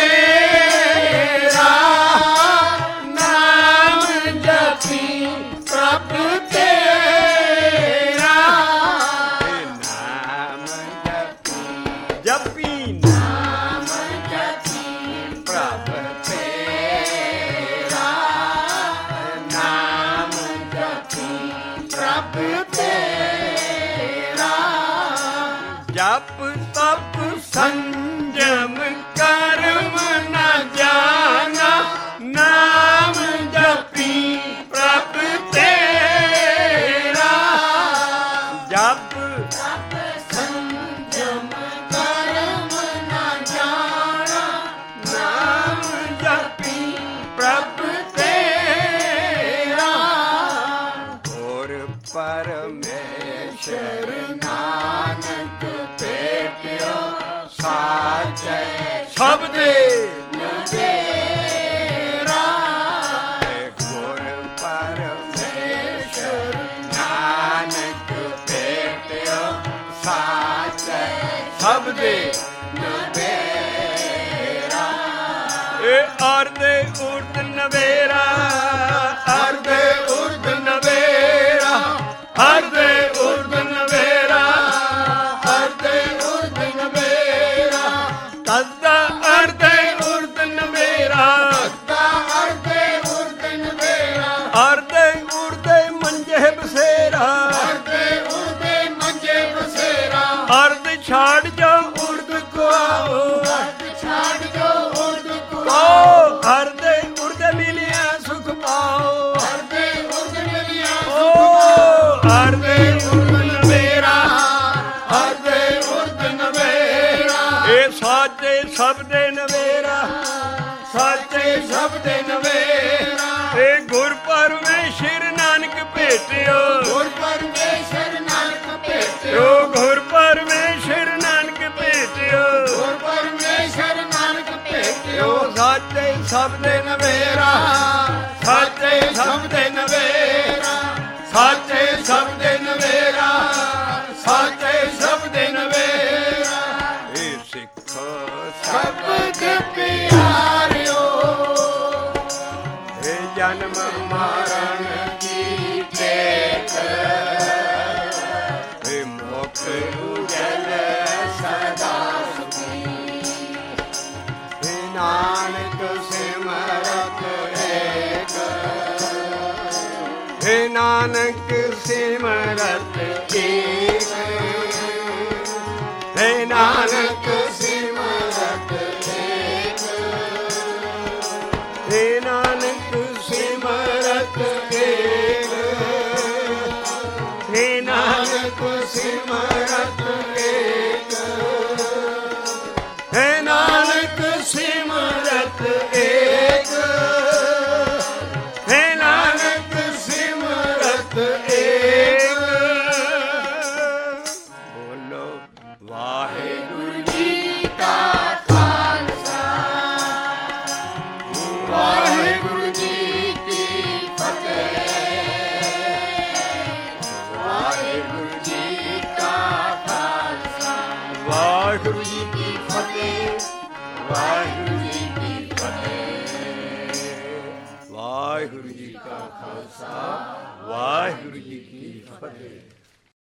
तेरा नाम जपी प्रभु तेरा नाम जपी नाम जपी प्रभु तेरा नाम जपी प्रभु ਸਾਚੈ ਸਭ ਦੇ ਨਵੇਰਾ ਗੁਰ ਪਰਮੇਸ਼ਰ ਨਾਨਕ ਭੇਟਿਓ ਸਾਚੈ ਸਭ ਦੇ ਨਵੇਰਾ ਇਹ ਅਰਦੇ ਉਰਦ ਨਵੇਰਾ ਅਰਦੇ ਉਰਦ ਨਵੇਰਾ ਅਰਦੇ ਉਰਦ ਨਵੇਰਾ ਅਰਦੇ ਉਰਦ ਨਵੇਰਾ ਤਦਾ ਅਰਦੇ ਉਰਦ ਨਵੇਰਾ ਤਾ ਅਰਦੇ ਉਰਦ ਨਵੇਰਾ ਅਰਦੇ ਉਰਦੇ ਮੰਜੇ ਬਸੇਰਾ ਅਰਦੇ ਉਰਦੇ ਮੰਜੇ ਬਸੇਰਾ ਅਰਦ ਛਾੜ ਜਾ ਉਰਦ ਕੋ ਆਓ ਅਰਦ ਛਾੜ ਜੋ ਉਰਦ ਓ ਕੁਆਓ ਅਰਦੇ ਉਰਦੇ ਮਿਲਿਆ ਸੁਖ ਪਾਓ ਅਰਦੇ ਉਰਦ ਮਿਲਿਆ ਓ ਅਰਦੇ ਉਰਦ ਨਵੇਰਾ ਅਰਦੇ ਉਰਦ ਨਵੇਰਾ ਇਹ ਸਾਚੇ ਸਭ ਦੇ ਨਵੇਰਾ ਸਾਚੇ ਸਭ ਦੇ ਨਵੇਰਾ ਇਹ ਗੁਰ ਪਰਮੇਸ਼ਰ ਨਾਨਕ ਭੇਟਿਓ ਗੁਰ ਪਰਮੇਸ਼ਰ ਨਾਨਕ ਭੇਟਿਓ ਓ ਗੁਰ ਪਰਮੇਸ਼ਰ ਨਾਨਕ ਭੇਟਿਓ ਗੁਰ ਪਰਮੇਸ਼ਰ ਨਾਨਕ ਭੇਟਿਓ ਓ ਸਾਚੇ ਸਭ ਦੇ ਨਵੇਰਾ ਸਾਚੇ ਸਭ ਦੇ ਨਵੇਰਾ ਸਾਚੇ ਸਭ ਦੇ ਨਵੇਰਾ ਸਾਚੇ ਸਭ ਦੇ ਨਵੇਰਾ ਇਹ ਸਿੱਖ ਸ਼ਬਦ ਪਿਆਰਿਓ ਇਹ ਜਨਮ ਮਰਨ ਕੀ ਟੇਕ ਇਹ ਮੋਖ ਜਲ ਸਦਾ ਸੁਖੀ ਇਹ ਨਾਨਕ ਸਿਮਰਤ ਏਕ हे नानक सिमरत ਏਕ हे ਨਾਨਕ ਸਿਮਰਤ ਏਕ हे नानक ਸਿਮਰਤ ਏਕ हे ਨਾਨਕ ਸਿਮਰਤ ਏਕ हे ਨਾਨਕ ਸਿਮਰਤ ਏਕ हे ਨਾਨਕ ਸਿਮਰਤ ਏਕ बोलो वाहिगुरु ਜੀ ਕਾ ਖਾਲਸਾ ਵਾਹਿਗੁਰੂ ਜੀ ਕੀ ਫਤਿਹ ਵਾਹਿਗੁਰੂ ਜੀ ਕਾ ਖਾਲਸਾ वाहिगुरु जी ਕੀ ਫਤਿਹ ਵਾਹਿਗੁਰੂ ਜੀ ਕੀ ਫਤਿਹ वाहिगुरु जी का खालसा वाहिगुरु जी की फतेह।